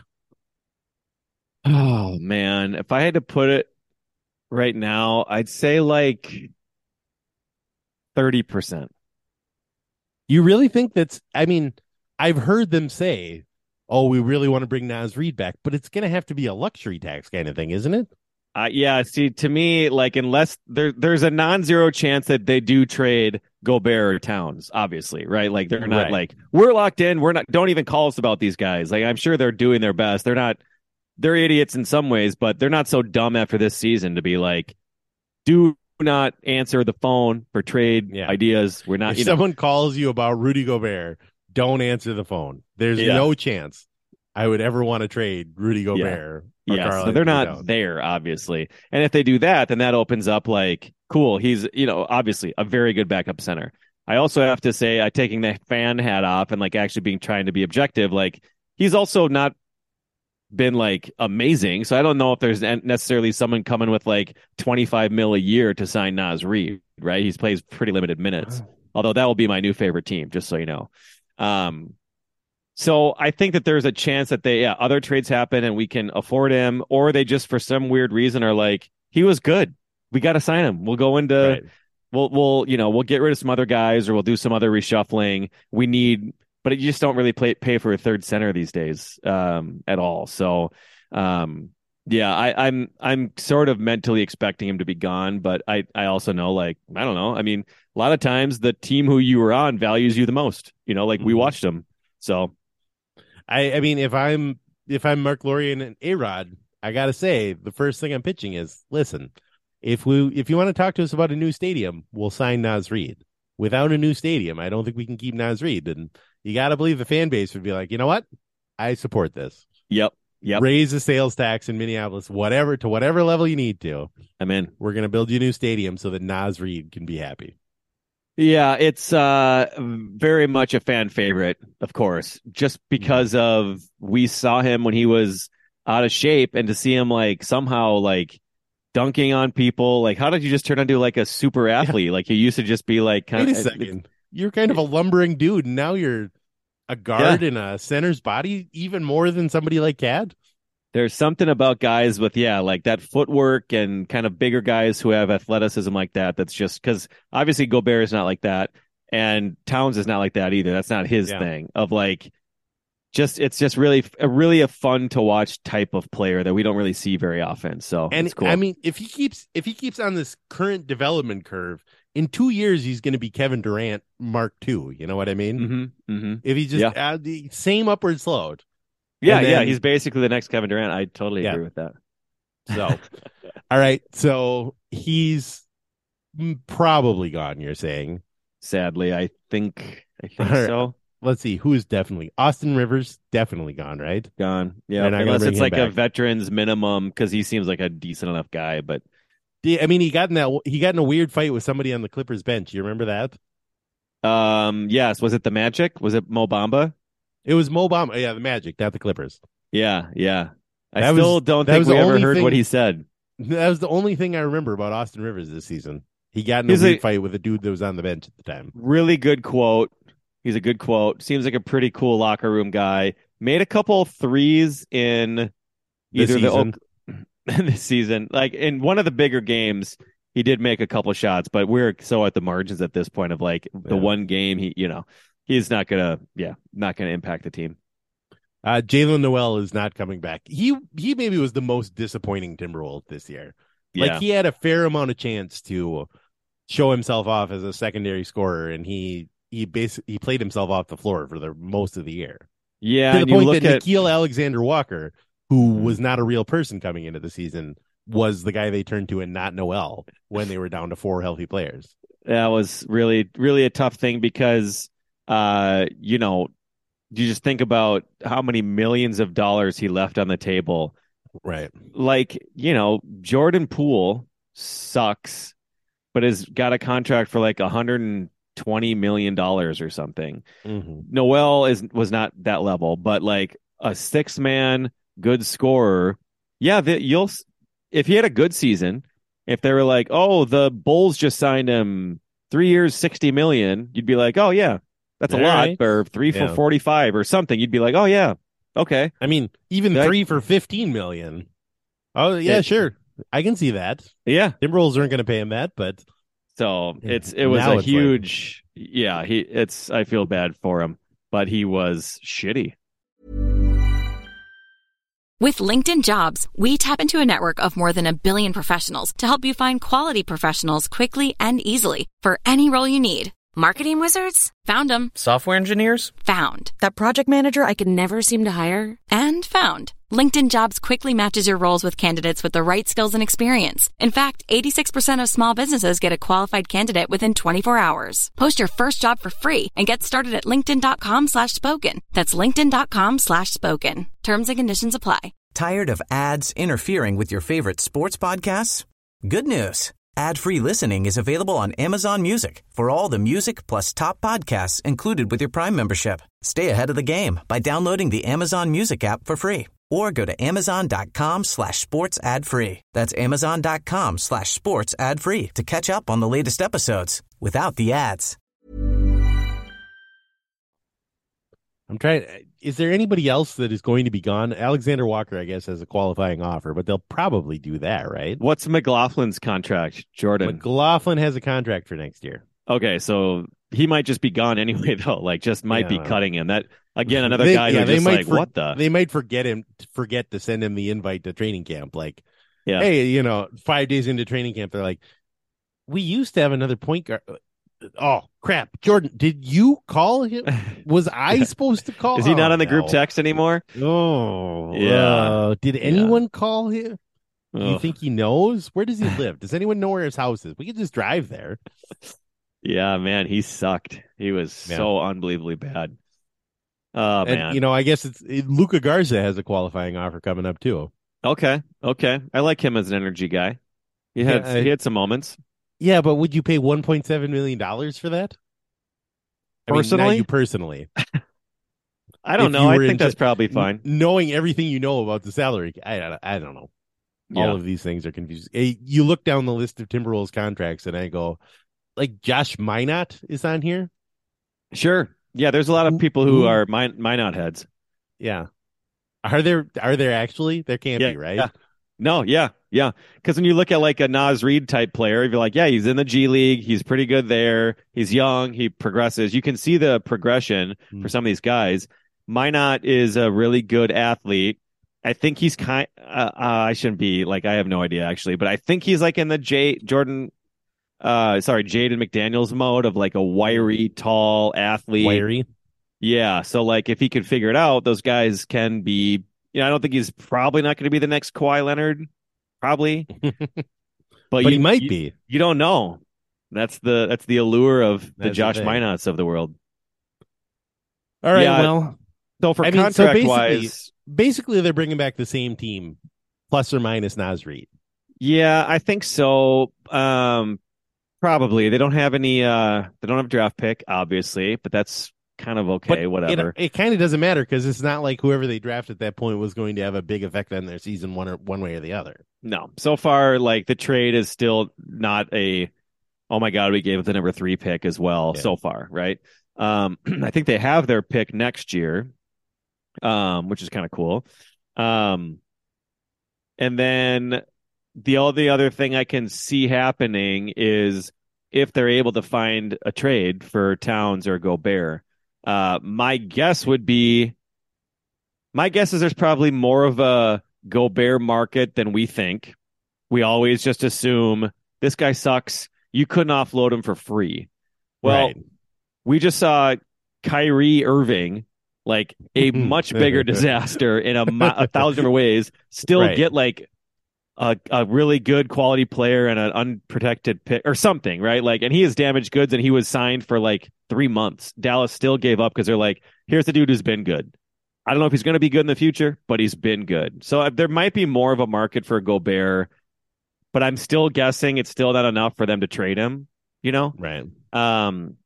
Oh man, if I had to put it right now, I'd say like thirty percent. You really think that's, I mean, I've heard them say, oh, we really want to bring Naz Reid back, but it's going to have to be a luxury tax kind of thing, isn't it? Uh, yeah, see, to me, like, unless there, there's a non-zero chance that they do trade Gobert or Towns, obviously, right? Like, they're not Right. like, we're locked in. We're not, don't even call us about these guys. Like, I'm sure they're doing their best. They're not, they're idiots in some ways, but they're not so dumb after this season to be like, do not answer the phone for trade Yeah. ideas. We're not, If you know, someone calls you about Rudy Gobert, don't answer the phone. There's Yeah. no chance I would ever want to trade Rudy Gobert. or yeah, Karl so they're Anthony not Towns. there, obviously. And if they do that, then that opens up like, cool, he's, you know, obviously a very good backup center. I also have to say, I taking the fan hat off and like actually being trying to be objective, like he's also not been like amazing. So I don't know if there's necessarily someone coming with like twenty-five mil a year to sign Naz Reid, right? He's plays pretty limited minutes, although that will be my new favorite team, just so you know. Um, So I think that there's a chance that they, yeah, other trades happen and we can afford him, or they just for some weird reason are like, he was good. We got to sign him. We'll go into, Right. we'll, we'll, you know, we'll get rid of some other guys or we'll do some other reshuffling. We need, but you just don't really play, pay for a third center these days um, at all. So, um, yeah, I, I'm, I'm sort of mentally expecting him to be gone, but I, I also know, like, I don't know. I mean, a lot of times the team who you were on values you the most, you know, like we Mhm. watched them. So. I, I mean, if I'm if I'm Mark Lorian and A-Rod, I gotta say the first thing I'm pitching is, listen, if we if you want to talk to us about a new stadium, we'll sign Naz Reid. Without a new stadium, I don't think we can keep Naz Reid. And you gotta believe the fan base would be like, you know what, I support this. Yep. Yep. Raise the sales tax in Minneapolis, whatever to whatever level you need to. I'm in. We're gonna build you a new stadium so that Naz Reid can be happy. Yeah, it's uh very much a fan favorite, of course, just because of we saw him when he was out of shape, and to see him like somehow like dunking on people. Like, how did you just turn into like a super athlete? Like, you used to just be like kind Wait a of second. You're kind of a lumbering dude, and now you're a guard in a center's body, even more than somebody like Cad. There's something about guys with, yeah, like that footwork and kind of bigger guys who have athleticism like that. That's just because obviously Gobert is not like that. And Towns is not like that either. That's not his Yeah. thing of like, just, it's just really, a really a fun to watch type of player that we don't really see very often. So And it's cool. I mean, if he keeps if he keeps on this current development curve, in two years he's going to be Kevin Durant Mark two. You know what I mean? mm-hmm, mm-hmm. If he just Yeah. uh, the same upward slope. Yeah, And yeah. then- He's basically the next Kevin Durant. I totally Yeah. agree with that. So, all right. So he's mm, probably gone. You're saying? Sadly, I think, I think All right. so. Let's see. Who is definitely Austin Rivers? Definitely gone. Right? Gone. Yeah. They're not gonna Unless bring it's him like a back. veterans minimum because he seems like a decent enough guy, but. Yeah, I mean, he got in that he got in a weird fight with somebody on the Clippers bench. You remember that? Um. Yes. Was it the Magic? Was it Mo Bamba? It was Mo Bamba. Yeah, the Magic, not the Clippers. Yeah. Yeah. I That was- still don't that think was we the ever only heard thing- what he said. That was the only thing I remember about Austin Rivers this season. He got in a He's weird a- fight with a dude that was on the bench at the time. Really good quote. He's a good quote. Seems like a pretty cool locker room guy. Made a couple threes in This either the season. Oak this season, like in one of the bigger games. he did make a couple shots, but we're so at the margins at this point of like the Yeah. one game he, you know, he's not gonna, yeah, not gonna impact the team. Uh, Jalen Noel is not coming back. He he maybe was the most disappointing Timberwolf this year. Like Yeah. he had a fair amount of chance to show himself off as a secondary scorer, and he he basically he played himself off the floor for the most of the year. Yeah, To the and you point look that at Nikhil Alexander Walker, who Mhm. was not a real person coming into the season, was the guy they turned to and not Noel when they were down to four healthy players. that was really, really a tough thing because, uh, you know, you just think about how many millions of dollars he left on the table. Right. Like, you know, Jordan Poole sucks, but has got a contract for like one hundred twenty million dollars or something. Mm-hmm. Noel is was not that level, but like a six man good scorer. Yeah, the, you'll if he had a good season, if they were like, oh, the Bulls just signed him three years, sixty million, you'd be like, oh yeah, that's a All lot, right. or three Yeah. for forty five or something. You'd be like, oh yeah, okay, I mean, even That- three for fifteen million. Oh yeah, Yeah. sure. I can see that. yeah. Timberwolves aren't going to pay him that, but So Yeah. it's it was Now a it's like- huge, yeah. He it's I feel bad for him, but he was shitty. With LinkedIn Jobs, we tap into a network of more than a billion professionals to help you find quality professionals quickly and easily for any role you need. Marketing wizards? Found them. Software engineers? Found. That project manager I could never seem to hire? And found. LinkedIn Jobs quickly matches your roles with candidates with the right skills and experience. In fact, eighty-six percent of small businesses get a qualified candidate within twenty-four hours. Post your first job for free and get started at linkedin.com slash spoken. That's linkedin.com slash spoken. Terms and conditions apply. Tired of ads interfering with your favorite sports podcasts? Good news. Ad-free listening is available on Amazon Music for all the music plus top podcasts included with your Prime membership. Stay ahead of the game by downloading the Amazon Music app for free or go to amazon.com slash sports ad free. That's amazon.com slash sports ad free to catch up on the latest episodes without the ads. I'm trying. Is there anybody else that is going to be gone? Alexander Walker, I guess, has a qualifying offer, but they'll probably do that, right? What's McLaughlin's contract, Jordan? McLaughlin has a contract for next year. Okay, so he might just be gone anyway, though. Like, just might Yeah. be cutting him. That again, another They- guy yeah, who they just might like, for- what the? They might forget him, forget to send him the invite to training camp. Like, Yeah. hey, you know, five days into training camp, they're like, we used to have another point guard. Oh crap, Jordan, did you call him? Was I supposed to call? Is he not Oh, on the group no. text anymore? Oh, Yeah. uh, did anyone call him? Do you Ugh. think he knows? Where does he live? Does anyone know where his house is? We could just drive there. Yeah, man, he sucked. He was Yeah. so unbelievably bad. Oh and man. you know, I guess it's it, Luca Garza has a qualifying offer coming up too. Okay, okay. I like him as an energy guy. He had Yeah, I- he had some moments. Yeah, but would you pay one point seven million dollars for that? I mean, not Personally? you personally. I don't If know. you I were think into- that's probably fine. N- knowing everything you know about the salary, I I, I don't know. Yeah. All of these things are confusing. Hey, you look down the list of Timberwolves contracts, and I go, like Josh Minot is on here. Sure. Yeah, there's a lot of Who- people who who- are mine Minot heads. Yeah, are there? Are there actually? There can't Yeah, be, right? yeah. No, yeah, yeah. Because when you look at like a Nas Reed type player, you're like, yeah, he's in the G League. He's pretty good there. He's young. He progresses. You can see the progression Hmm. for some of these guys. Minot is a really good athlete. I think he's kind. Uh, uh, I shouldn't be like I have no idea actually, but I think he's like in the J Jordan. Uh, sorry, Jaden McDaniels mode of like a wiry, tall athlete. Wiry. Yeah. So like if he could figure it out, those guys can be. You know, I don't think he's probably not going to be the next Kawhi Leonard, probably. But, But you, he might you, be. You don't know. That's the that's the allure of the That's the Josh thing. Minots of the world. All right. Yeah. Well, So for I mean, so contract basically- wise, basically, they're bringing back the same team, plus or minus Nas Reed. yeah, I think so. Um, probably they don't have any. Uh, they don't have a draft pick, obviously, but that's kind of okay. But Whatever. It, it kind of doesn't matter because it's not like whoever they draft at that point was going to have a big effect on their season one or one way or the other. No, so far, like the trade is still not a. Oh my God, we gave the number three pick as well. Yeah. So far, right? Um, I think they have their pick next year, um, which is kind of cool. Um, and then the only other thing I can see happening is if they're able to find a trade for Towns or Gobert. Uh, my guess would be, my guess is there's probably more of a Gobert market than we think. We always just assume this guy sucks. You couldn't offload him for free. Well, Right. we just saw Kyrie Irving, like a much bigger disaster in a, mo- a thousand different ways, still Right. get like a, a really good quality player and an unprotected pick or something, right? Like, and he is damaged goods and he was signed for like three months. Dallas still gave up because they're like, here's the dude who's been good. I don't know if he's going to be good in the future, but he's been good. So uh, there might be more of a market for Gobert, but I'm still guessing it's still not enough for them to trade him, you know? Right. Um,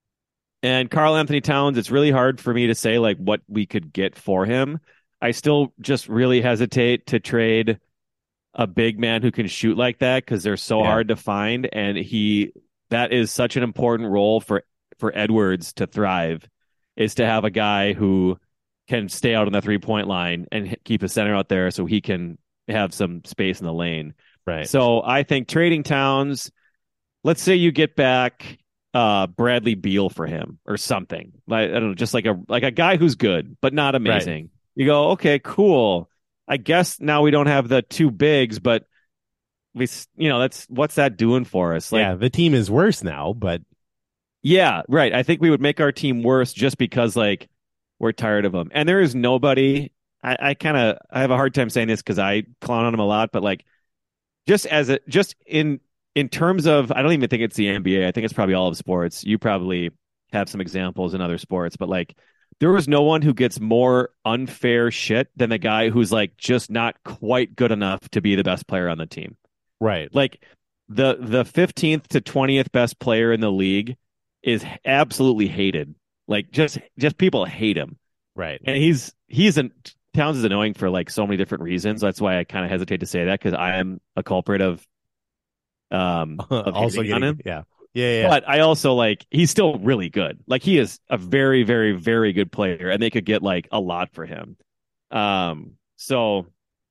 and Karl Anthony Towns, it's really hard for me to say like what we could get for him. I still just really hesitate to trade a big man who can shoot like that because they're so Yeah. hard to find, and he that is such an important role for for Edwards to thrive, is to have a guy who can stay out on the three point line and keep a center out there so he can have some space in the lane. Right. So I think trading Towns, let's say you get back uh, Bradley Beal for him or something, like I don't know, just like a like a guy who's good but not amazing. Right. You go, okay, cool. I guess now we don't have the two bigs, but we, you know, that's what's that doing for us? Like, yeah, the team is worse now, but yeah, right. I think we would make our team worse just because like we're tired of them. And there is nobody. I, I kind of I have a hard time saying this because I clown on him a lot, but like just as a just in in terms of, I don't even think it's the N B A. I think it's probably all of sports. You probably have some examples in other sports, but like, there was no one who gets more unfair shit than the guy who's like just not quite good enough to be the best player on the team. Right. Like the the fifteenth to twentieth best player in the league is absolutely hated. Like just just people hate him. Right. And he's he's an Towns is annoying for like so many different reasons. That's why I kind of hesitate to say that, because I am a culprit of um of also getting on him. Yeah. Yeah, yeah. But I also like he's still really good. Like he is a very, very, very good player, and they could get like a lot for him. Um, so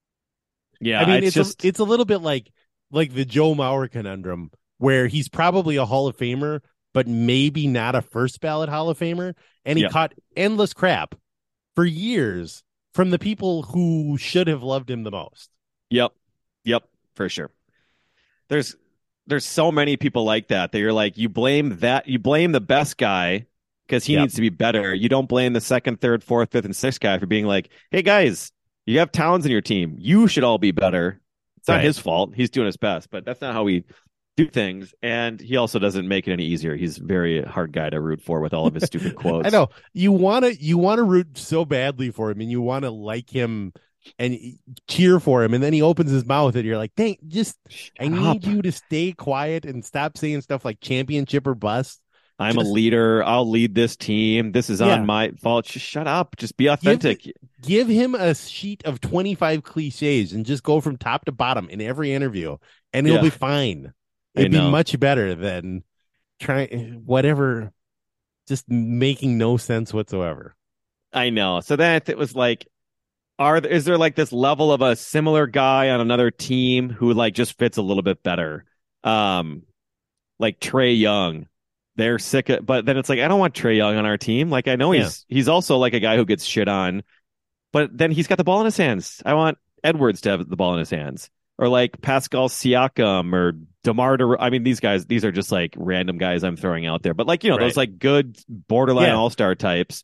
yeah, I mean, it's, it's just a, it's a little bit like like the Joe Mauer conundrum, where he's probably a Hall of Famer, but maybe not a first ballot Hall of Famer, and he Yep. caught endless crap for years from the people who should have loved him the most. yep, yep, for sure. There's there's so many people like that that you're like, you blame that you blame the best guy because he Yep. needs to be better. You don't blame the second, third, fourth, fifth, and sixth guy for being like, hey guys, you have Towns in your team. You should all be better. It's not Right. his fault. He's doing his best, but that's not how we do things. And he also doesn't make it any easier. He's a very hard guy to root for with all of his stupid quotes. I know you want to you want to root so badly for him, and you want to like him and cheer for him, and then he opens his mouth, and you're like, "Dang, just I Shut need up. you to stay quiet and stop saying stuff like championship or bust." I'm Just- a leader. I'll lead this team. This is Yeah. on my fault. Just shut up. Just be authentic. Give him a sheet of twenty-five cliches and just go from top to bottom in every interview, and he'll Yeah. be fine. I It'd be know. much better than trying whatever, just making no sense whatsoever. I know. So then it was like, are is there like this level of a similar guy on another team who like just fits a little bit better? Um, like Trey Young. They're sick of, but then it's like, I don't want Trey Young on our team. Like I know he's he's also like a guy who gets shit on, but then he's got the ball in his hands. I want Edwards to have the ball in his hands. Or like Pascal Siakam or DeMar DeRozan. I mean, these guys, these are just like random guys I'm throwing out there. But like, you know, Right. those like good borderline Yeah. all-star types.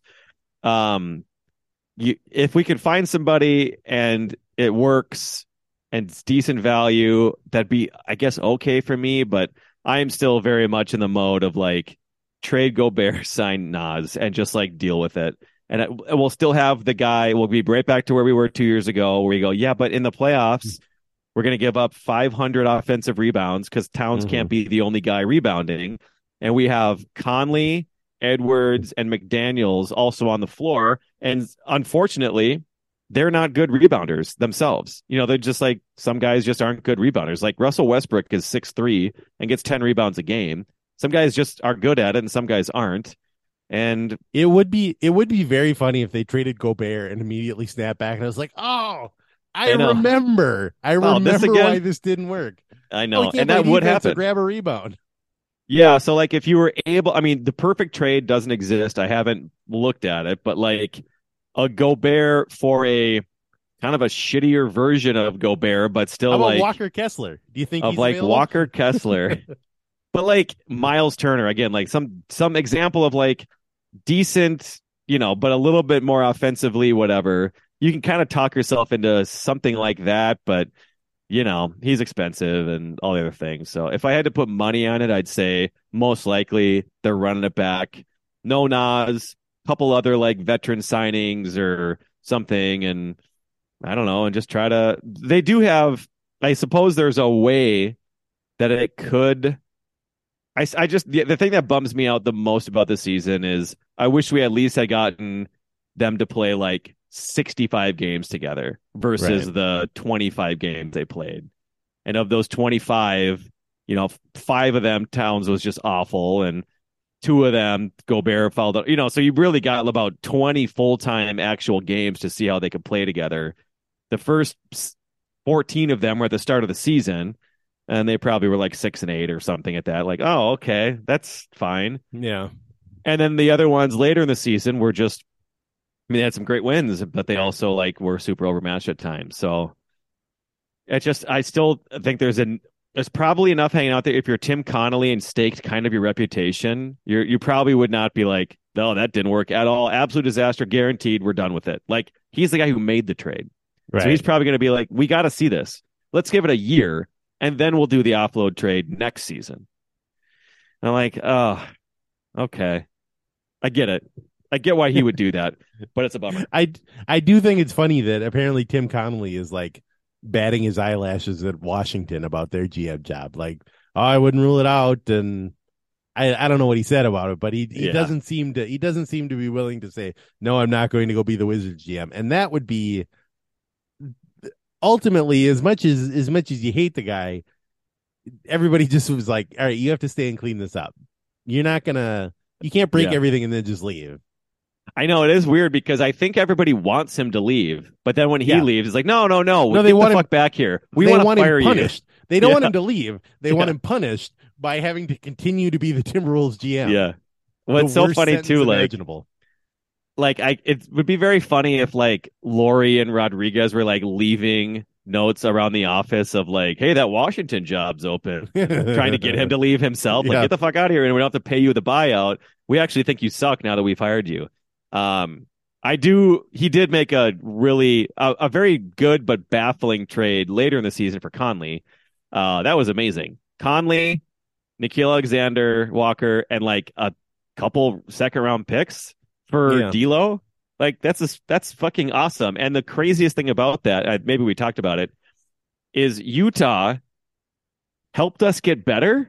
Um, you, if we could find somebody and it works and it's decent value, that'd be, I guess, okay for me. But I'm still very much in the mode of like trade Gobert, sign Nas, and just like deal with it. And it, we'll still have the guy. We'll be right back to where we were two years ago, where we go, yeah, but in the playoffs, we're going to give up five hundred offensive rebounds because Towns Mhm. can't be the only guy rebounding. And we have Conley, Edwards, and McDaniels also on the floor. And unfortunately, they're not good rebounders themselves. You know, they're just like, some guys just aren't good rebounders. Like Russell Westbrook is six three and gets ten rebounds a game. Some guys just are good at it and some guys aren't. And It would be it would be very funny if they traded Gobert and immediately snapped back, and I was like, "Oh, I, I I know. remember. I Oh, this remember again? why this didn't work. I Oh, know, he can't and that play would defense or happen. grab a rebound. Yeah, so like if you were able, I mean, the perfect trade doesn't exist. I haven't looked at it, but like a Gobert for a kind of a shittier version of Gobert, but How still about like Walker Kessler? Do you think of he's like available? Walker Kessler, but like Miles Turner again, like some some example of like decent, you know, but a little bit more offensively, whatever. You can kind of talk yourself into something like that, but you know, he's expensive and all the other things. So if I had to put money on it, I'd say most likely they're running it back. No Nas, couple other like veteran signings or something, and I don't know, and just try to. They do have. I suppose there's a way that it could. I, I just the, the thing that bums me out the most about this season is I wish we at least had gotten them to play like sixty-five games together versus Right. the twenty-five games they played. And of those twenty-five, you know, five of them Towns was just awful, and two of them Gobert fouled out. You know, so you really got about twenty full-time actual games to see how they could play together. The first fourteen of them were at the start of the season, and they probably were like six and eight or something at that. Like, oh, okay, that's fine. Yeah. And then the other ones later in the season were just, I mean, they had some great wins, but they also like were super overmatched at times. So it's just, I still think there's an, there's probably enough hanging out there. If you're Tim Connolly and staked kind of your reputation, you you probably would not be like, no, that didn't work at all. Absolute disaster, guaranteed. We're done with it. Like he's the guy who made the trade, Right. so he's probably going to be like, we got to see this. Let's give it a year, and then we'll do the offload trade next season. And I'm like, oh, okay, I get it. I get why he would do that, but it's a bummer. I I do think it's funny that apparently Tim Connolly is like batting his eyelashes at Washington about their G M job. Like, oh, I wouldn't rule it out, and I I don't know what he said about it, but he he Yeah. doesn't seem to he doesn't seem to be willing to say no. I'm not going to go be the Wizards G M, and that would be ultimately as much as as much as you hate the guy. Everybody just was like, all right, you have to stay and clean this up. You're not gonna you can't break Yeah. everything and then just leave. I know it is weird because I think everybody wants him to leave, but then when he Yeah. leaves, it's like, no, no, no, No, get they the want him- fuck back here. We they want want to fire him punished. They don't Yeah. want him to leave. They want Yeah. him punished by having to continue to be the Timberwolves G you. M. Yeah. Well, The it's so worst funny sentence too. Like, imaginable. like I, it would be very funny if like Lori and Rodriguez were like leaving notes around the office of like, hey, that Washington job's open, trying to get him to leave himself. Like, Yeah. get the fuck out of here, and we don't have to pay you the buyout. We actually think you suck now that we've hired you. Um, I do. He did make a really a, a very good but baffling trade later in the season for Conley. Uh, that was amazing. Conley, Nikhil Alexander Walker, and like a couple second round picks for Yeah. D'Lo. Like that's a, that's fucking awesome. And the craziest thing about that, uh, maybe we talked about it, is Utah helped us get better.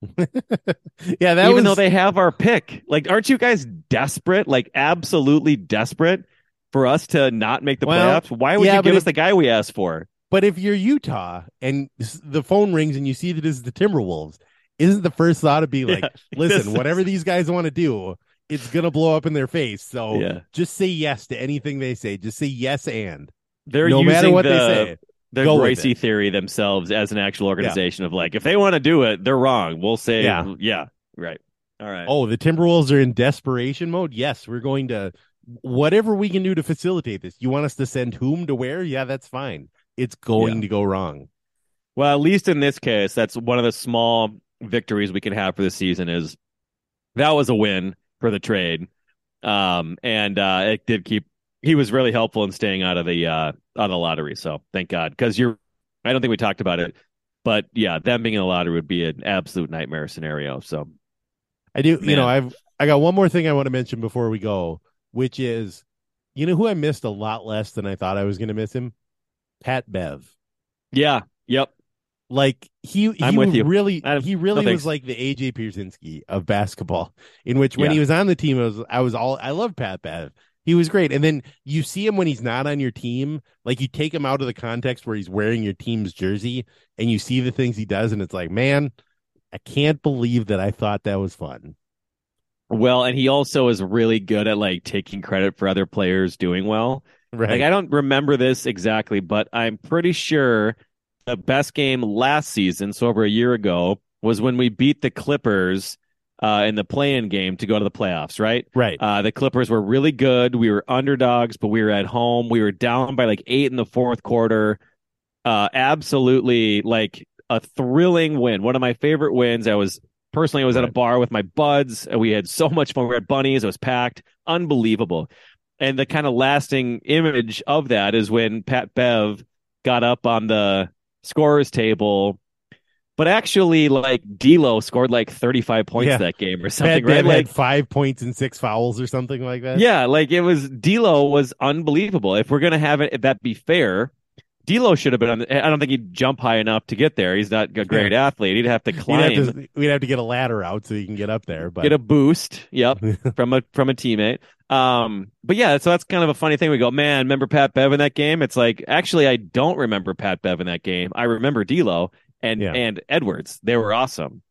Yeah, that even was though they have our pick. Like, aren't you guys desperate? Like, absolutely desperate for us to not make the Well, playoffs? Why would yeah, you but give if- us the guy we asked for? But if you're Utah and s- the phone rings and you see that it's the Timberwolves, isn't the first thought to be like, Yeah. listen, This whatever is- these guys want to do, it's gonna blow up in their face. So Yeah. just say yes to anything they say. Just say yes and They're no using matter what the, they say. the go with Gracie it. theory themselves as an actual organization of like, if they want to do it, they're wrong. We'll say, Yeah. yeah, right. All right. Oh, the Timberwolves are in desperation mode. Yes, we're going to whatever we can do to facilitate this. You want us to send whom to where? Yeah, that's fine. It's going Yeah. to go wrong. Well, at least in this case, that's one of the small victories we can have for this season is that was a win for the trade. Um, and uh, it did keep, he was really helpful in staying out of the, uh, out of the lottery. So thank God. Cause you're, I don't think we talked about it, but yeah, them being in the lottery would be an absolute nightmare scenario. So I do, you know, Man. I've I got one more thing I want to mention before we go, which is, you know, who I missed a lot less than I thought I was going to miss him, Pat Bev. yeah, yep. Like he, he I'm with you. really, I- he really no was thanks. like the A J Pierzynski of basketball. In which, when Yeah. he was on the team, I was, I was all, I love Pat Bev. He was great. And then you see him when he's not on your team, like you take him out of the context where he's wearing your team's jersey, and you see the things he does, and it's like, man, I can't believe that I thought that was fun. Well, and he also is really good at like taking credit for other players doing well. Right. Like, I don't remember this exactly, but I'm pretty sure the best game last season, so over a year ago, was when we beat the Clippers uh, in the play-in game to go to the playoffs, right? Right. Uh, the Clippers were really good. We were underdogs, but we were at home. We were down by like eight in the fourth quarter. Uh, absolutely like a thrilling win. One of my favorite wins. I was personally, I was right. at a bar with my buds, and we had so much fun. We had bunnies. It was packed. Unbelievable. And the kind of lasting image of that is when Pat Bev got up on the scorer's table, but actually, like, D'Lo scored like thirty-five points yeah. that game or something, Pat right? Bev like had five points and six fouls or something like that. Yeah, like it was D'Lo was unbelievable. If we're gonna have it, if that be fair, D'Lo should have been on the, I don't think he'd jump high enough to get there. He's not a great yeah. athlete. He'd have to climb. We'd have to, we'd have to get a ladder out so he can get up there. But get a boost. Yep, from a from a teammate. Um, but yeah, so that's kind of a funny thing. We go, man, remember Pat Bev in that game? It's like, actually, I don't remember Pat Bev in that game. I remember D'Lo and yeah. and Edwards. They were awesome.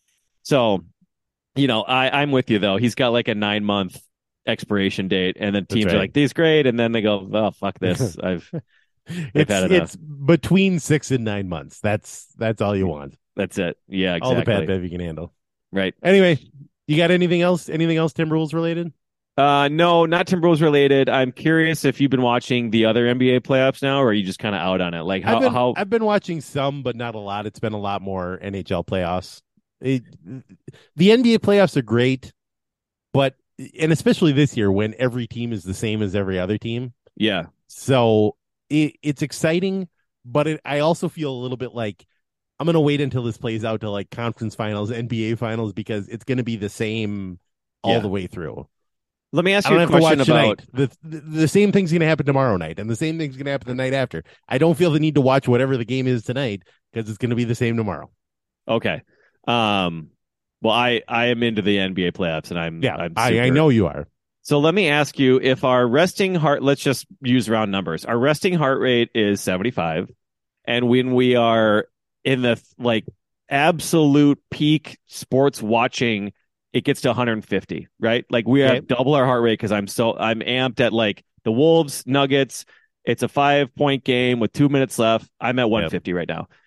So, you know, I I'm with you though. He's got like a nine month expiration date, and then teams right. are like, these great, and then they go, oh fuck this. I've It's it's between six and nine months. That's that's all you want. That's it. Yeah, exactly. All the Pat Bev you can handle. Right. Anyway, you got anything else? Anything else Timberwolves related? Uh, no, not Timberwolves related. I'm curious if you've been watching the other N B A playoffs now, or are you just kind of out on it? Like how I've been, how I've been watching some, but not a lot. It's been a lot more N H L playoffs. It, the N B A playoffs are great, but and especially this year when every team is the same as every other team. Yeah. So. It, it's exciting, but it, I also feel a little bit like I'm going to wait until this plays out to like conference finals, N B A finals, because it's going to be the same all yeah. the way through. Let me ask you a question about the, the the same thing's going to happen tomorrow night, and the same thing's going to happen the night after. I don't feel the need to watch whatever the game is tonight because it's going to be the same tomorrow. Okay. Um. Well, I, I am into the N B A playoffs, and I'm yeah. I'm I, I know you are. So let me ask you, if our resting heart, let's just use round numbers. Our resting heart rate is seventy-five. And when we are in the like absolute peak sports watching, it gets to one hundred fifty, right? Like we okay. have double our heart rate because I'm so I'm amped at like the Wolves, Nuggets. It's a five point game with two minutes left. I'm at one fifty yep. right now.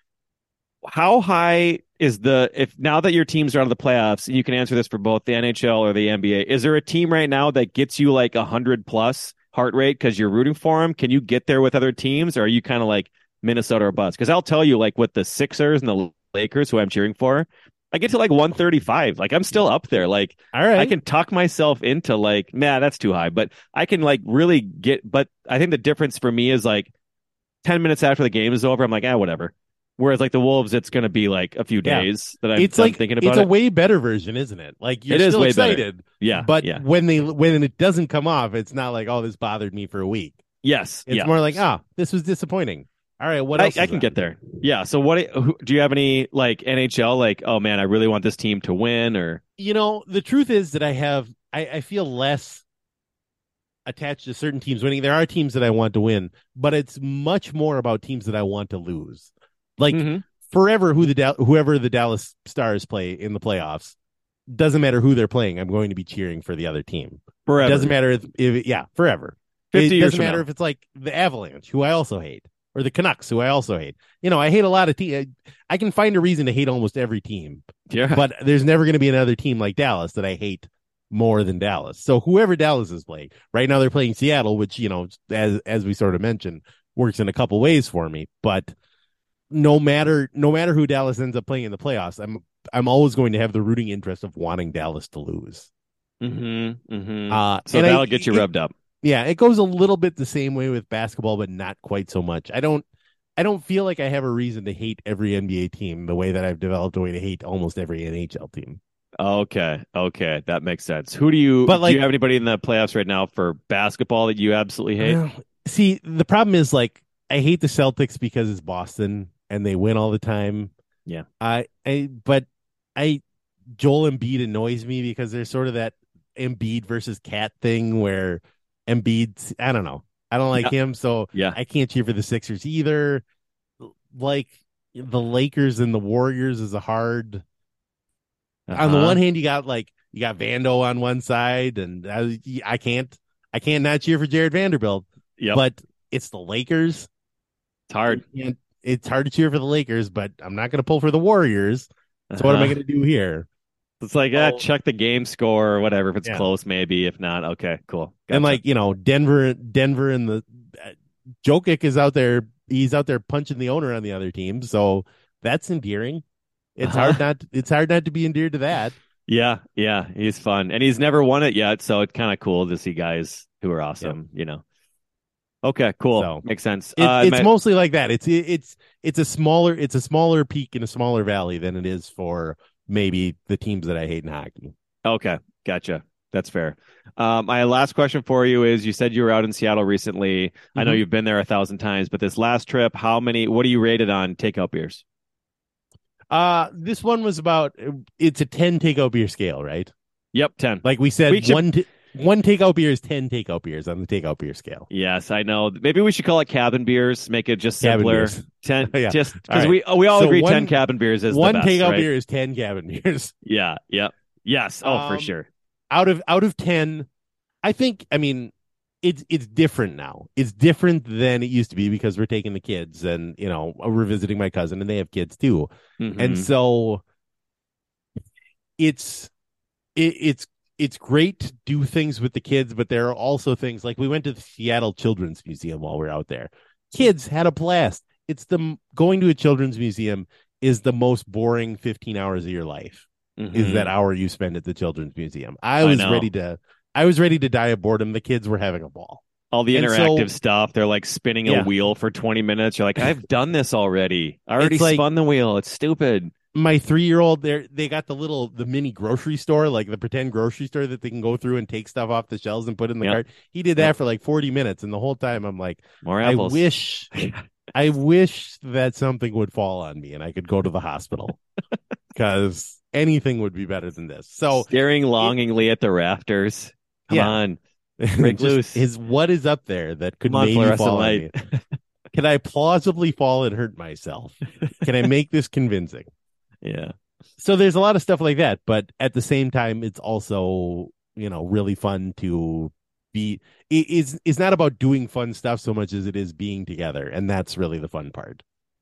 How high is the, if now that your teams are out of the playoffs, and you can answer this for both the N H L or the N B A, is there a team right now that gets you like a hundred plus heart rate because you're rooting for them? Can you get there with other teams, or are you kind of like Minnesota or bust? Because I'll tell you, like with the Sixers and the Lakers, who I'm cheering for, I get to like one thirty-five. Like I'm still up there. Like all right. I can talk myself into like, nah, that's too high. But I can like really get, but I think the difference for me is like ten minutes after the game is over, I'm like, ah, whatever. Whereas like the Wolves, it's going to be like a few days yeah. that I'm, it's like, I'm thinking about it's it. a way better version, isn't it? Like you're it still is way excited. Better. Yeah. But yeah. when they when it doesn't come off, it's not like, oh, this bothered me for a week. Yes. It's yeah. more like, ah, oh, this was disappointing. All right, what I, else? I can that? get there. Yeah. So what who, do you have any like N H L like, oh man, I really want this team to win? Or you know, the truth is that I have I, I feel less attached to certain teams winning. There are teams that I want to win, but it's much more about teams that I want to lose. Like mm-hmm. forever, who the whoever the Dallas Stars play in the playoffs, doesn't matter who they're playing. I'm going to be cheering for the other team. Forever. It doesn't matter if, if yeah, forever. Fifty it years doesn't matter now. if it's like the Avalanche, who I also hate, or the Canucks, who I also hate. You know, I hate a lot of teams. I can find a reason to hate almost every team. Yeah. But there's never going to be another team like Dallas that I hate more than Dallas. So whoever Dallas is playing right now, they're playing Seattle, which, you know, as as we sort of mentioned, works in a couple ways for me. But no matter no matter who Dallas ends up playing in the playoffs, I'm I'm always going to have the rooting interest of wanting Dallas to lose. Mm-hmm, mm-hmm. Uh, so that'll I, get you it, revved up. Yeah, it goes a little bit the same way with basketball, but not quite so much. I don't I don't feel like I have a reason to hate every N B A team the way that I've developed a way to hate almost every N H L team. Okay, okay, that makes sense. Who do you? But like, do you have anybody in the playoffs right now for basketball that you absolutely hate? Uh, see, the problem is like I hate the Celtics because it's Boston and they win all the time. Yeah, I, I, but I Joel Embiid annoys me because there's sort of that Embiid versus Cat thing where Embiid, I don't know, I don't like yeah. him, so yeah, I can't cheer for the Sixers either. Like the Lakers and the Warriors is a hard. Uh-huh. On the one hand, you got like you got Vando on one side, and I, I can't I can't not cheer for Jared Vanderbilt. Yep. But it's the Lakers. It's hard. And it's hard to cheer for the Lakers, but I'm not going to pull for the Warriors. So Uh-huh. what am I going to do here? It's like, oh, ah, check the game score or whatever. If it's yeah. close, maybe. If not, okay, cool. Gotcha. And like, you know, Denver, Denver and the uh, Jokic is out there. He's out there punching the owner on the other team. So that's endearing. It's Uh-huh. hard not, it's hard not to be endeared to that. Yeah. Yeah. He's fun. And he's never won it yet. So it's kind of cool to see guys who are awesome, yeah. you know. Okay, cool. So, Makes sense. It, uh, it's my... mostly like that. It's it, it's it's a smaller it's a smaller peak in a smaller valley than it is for maybe the teams that I hate in hockey. Okay, gotcha. That's fair. Um, my last question for you is: you said you were out in Seattle recently. Mm-hmm. I know you've been there a thousand times, but this last trip, how many? What are you rated on takeout beers? Uh this one was about. It's a ten takeout beer scale, right? Yep, ten. Like we said, we should... one. T- One takeout beer is ten takeout beers on the takeout beer scale. Yes, I know. Maybe we should call it cabin beers. Make it just simpler. ten, yeah. Just because right. we we all so agree one, ten cabin beers is one the best, takeout right? beer is ten cabin beers. Yeah. Yep. Yes. Oh, um, for sure. Out of out of ten, I think. I mean, it's it's different now. It's different than it used to be because we're taking the kids, and you know, we're visiting my cousin, and they have kids too, mm-hmm. and so it's it, it's. It's great to do things with the kids, but there are also things like we went to the Seattle Children's Museum while we were out there. Kids had a blast. It's the going to a children's museum is the most boring fifteen hours of your life. Mm-hmm. Is that hour you spend at the Children's Museum? I was I ready to, I was ready to die of boredom. The kids were having a ball. All the interactive so, stuff. They're like spinning yeah. a wheel for twenty minutes. You're like, I've done this already. I already like, spun the wheel. It's stupid. My three-year-old, they they got the little, the mini grocery store, like the pretend grocery store that they can go through and take stuff off the shelves and put in the yep. cart. He did that yep. for like forty minutes, and the whole time I'm like, more apples. I wish, I wish that something would fall on me and I could go to the hospital because anything would be better than this. So staring longingly it, at the rafters. Come yeah. on, break loose. Is what is up there that could maybe fall on me? Can I plausibly fall and hurt myself? Can I make this convincing? Yeah. So there's a lot of stuff like that, but at the same time, it's also, you know, really fun to be. It, it's it's not about doing fun stuff so much as it is being together, and that's really the fun part.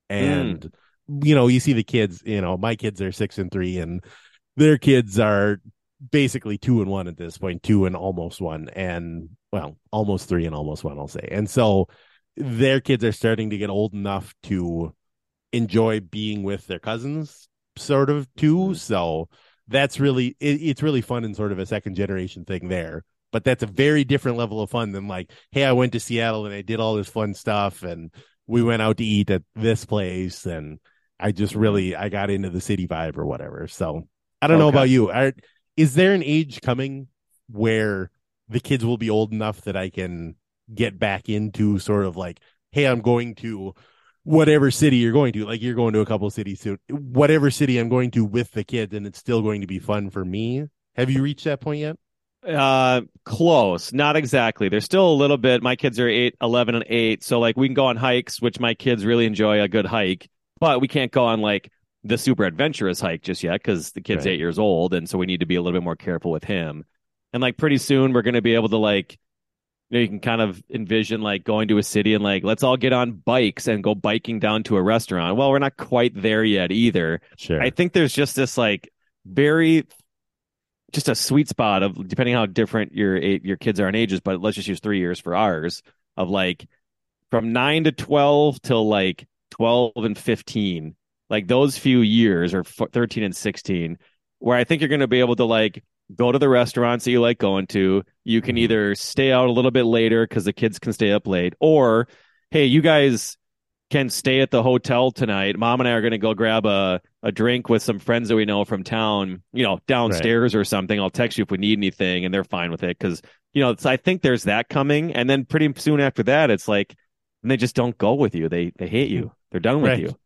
And mm. you know, you see the kids. You know, my kids are six and three, and their kids are basically two and one at this point, two and almost one, and well, almost three and almost one, I'll say. And so their kids are starting to get old enough to enjoy being with their cousins. Sort of too, so that's really it, it's really fun and sort of a second generation thing there. But that's a very different level of fun than like, hey, I went to Seattle and I did all this fun stuff and we went out to eat at this place and I just really I got into the city vibe or whatever. So I don't okay. know about you. Are, is there an age coming where the kids will be old enough that I can get back into sort of like, hey, I'm going to whatever city you're going to, like you're going to a couple of cities soon, whatever city I'm going to with the kids, and it's still going to be fun for me. Have you reached that point yet? Uh, close. Not exactly. There's still a little bit. My kids are eight, eleven and eight. So like we can go on hikes, which my kids really enjoy a good hike, but we can't go on like the super adventurous hike just yet because the kid's right. eight years old. And so we need to be a little bit more careful with him. And like pretty soon we're going to be able to like, you know, you can kind of envision like going to a city and like, let's all get on bikes and go biking down to a restaurant. Well, we're not quite there yet either. Sure. I think there's just this like very, just a sweet spot of depending how different your your kids are in ages, but let's just use three years for ours of like from nine to twelve till like twelve and fifteen, like those few years or thirteen and sixteen, where I think you're going to be able to like go to the restaurants that you like going to. You can either stay out a little bit later because the kids can stay up late, or, hey, you guys can stay at the hotel tonight. Mom and I are going to go grab a, a drink with some friends that we know from town, you know, downstairs right. or something. I'll text you if we need anything. And they're fine with it because, you know, it's, I think there's that coming. And then pretty soon after that, it's like, and they just don't go with you. They they hate you. They're done with right. you.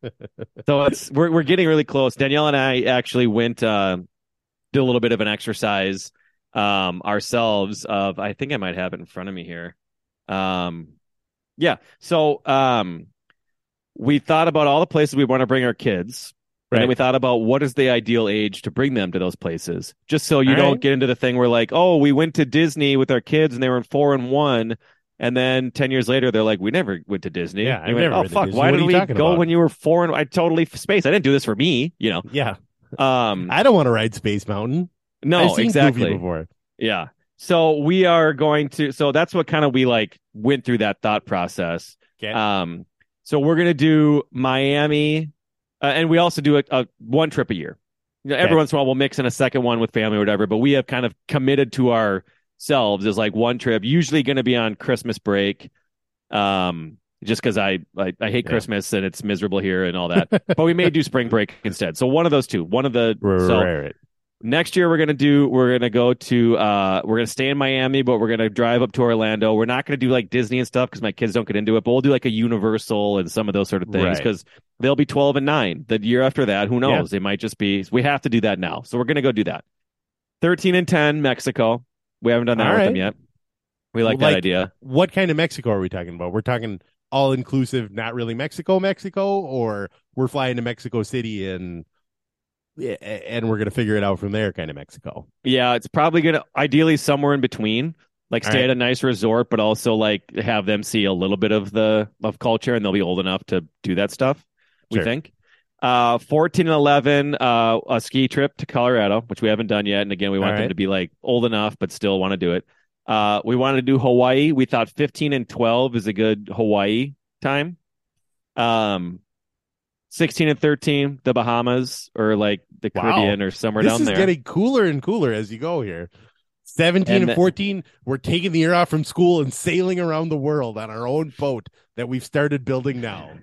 So it's we're we're getting really close. Danielle and I actually went, uh, did a little bit of an exercise um, ourselves of, I think I might have it in front of me here. Um, yeah. So um, we thought about all the places we want to bring our kids. Right. And then we thought about what is the ideal age to bring them to those places, just so you all don't right. get into the thing where like, oh, we went to Disney with our kids and they were in four and one. And then ten years later, they're like, we never went to Disney. Yeah, And I've we went, never oh, been to fuck, Disney. why What are did you we talking go about? when you were four? And I totally space. I didn't do this for me, you know. Yeah. Um, I don't want to ride Space Mountain. no, I've seen exactly. Goofy before. Yeah. So we are going to, so that's what kind of we like went through that thought process. Okay. Um, so we're going to do Miami, uh, and we also do a, a one trip a year. You know, every Okay. once in a while we'll mix in a second one with family or whatever, but we have kind of committed to ourselves as like one trip, usually going to be on Christmas break. Um, just because I, I I hate Yeah. Christmas and it's miserable here and all that, but we may do spring break instead. So one of those two, one of the Right, so right, right. next year we're gonna do we're gonna go to uh we're gonna stay in Miami, but we're gonna drive up to Orlando. We're not gonna do like Disney and stuff because my kids don't get into it, but we'll do like a Universal and some of those sort of things Right. because they'll be twelve and nine. The year after that, who knows? They might just be. We have to do that now, so we're gonna go do that. Thirteen and ten, Mexico. We haven't done that All with right. them yet. We like Like- that idea. What kind of Mexico are we talking about? We're talking all inclusive, not really Mexico, Mexico, or we're flying to Mexico City and and we're gonna figure it out from there, kind of Mexico. Yeah, it's probably gonna ideally somewhere in between. Like All stay right. at a nice resort, but also like have them see a little bit of the of culture, and they'll be old enough to do that stuff. We Sure. think. Uh, fourteen and eleven, uh, a ski trip to Colorado, which we haven't done yet. And again, we want All them right. to be like old enough, but still want to do it. Uh, we wanted to do Hawaii. We thought fifteen and twelve is a good Hawaii time. Um, sixteen and thirteen, the Bahamas or like the Wow. Caribbean or somewhere This down is there. getting cooler and cooler as you go here. seventeen And and, the- fourteen, we're taking the year off from school and sailing around the world on our own boat that we've started building now.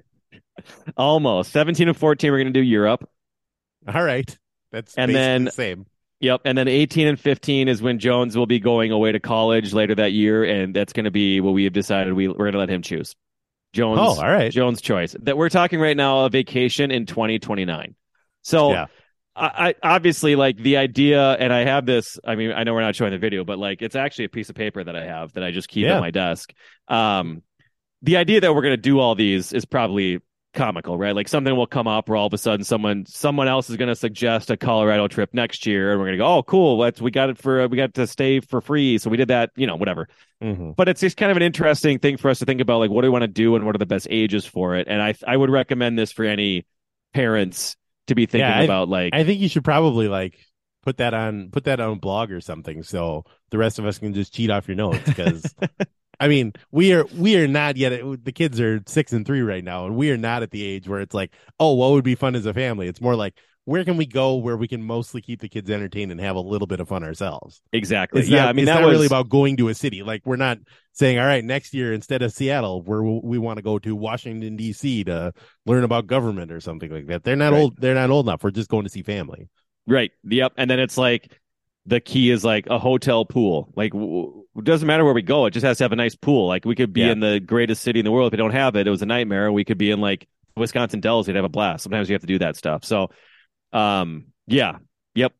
Almost seventeen and fourteen. We're going to do Europe. All right. That's And basically then- the same. Yep. And then eighteen and fifteen is when Jones will be going away to college later that year. And that's going to be what we have decided we, we're going to let him choose. Jones, Oh, all right. Jones' choice. That we're talking right now a vacation in twenty twenty-nine. So Yeah. I, I obviously like the idea, and I have this. I mean, I know we're not showing the video, but like it's actually a piece of paper that I have that I just keep Yeah. at my desk. Um, the idea that we're going to do all these is probably comical, right? Like something will come up where all of a sudden someone someone else is going to suggest a Colorado trip next year, and we're going to go, oh, cool, let's we got it for we got to stay for free, so we did that, you know, whatever. Mhm. But it's just kind of an interesting thing for us to think about, like what do we want to do and what are the best ages for it. And I I would recommend this for any parents to be thinking Yeah, I- about, like I think you should probably like put that on put that on a blog or something so the rest of us can just cheat off your notes because I mean we are we are not yet the kids are six and three right now and we are not at the age where it's like, oh, what would be fun as a family. It's more like where can we go where we can mostly keep the kids entertained and have a little bit of fun ourselves. exactly. It's Yeah, not, I mean it's that not was really about going to a city. Like we're not saying, all right, next year instead of Seattle, where we want to go to Washington D C to learn about government or something like that. They're not Right. old. They're not old enough. We're just going to see family. right. Yep. And then it's like the key is like a hotel pool. Like w- it doesn't matter where we go. It just has to have a nice pool. Like we could be Yeah. in the greatest city in the world. If we don't have it, it was a nightmare. We could be in like Wisconsin Dells. We'd have a blast. Sometimes you have to do that stuff. So, um, yeah. Yep.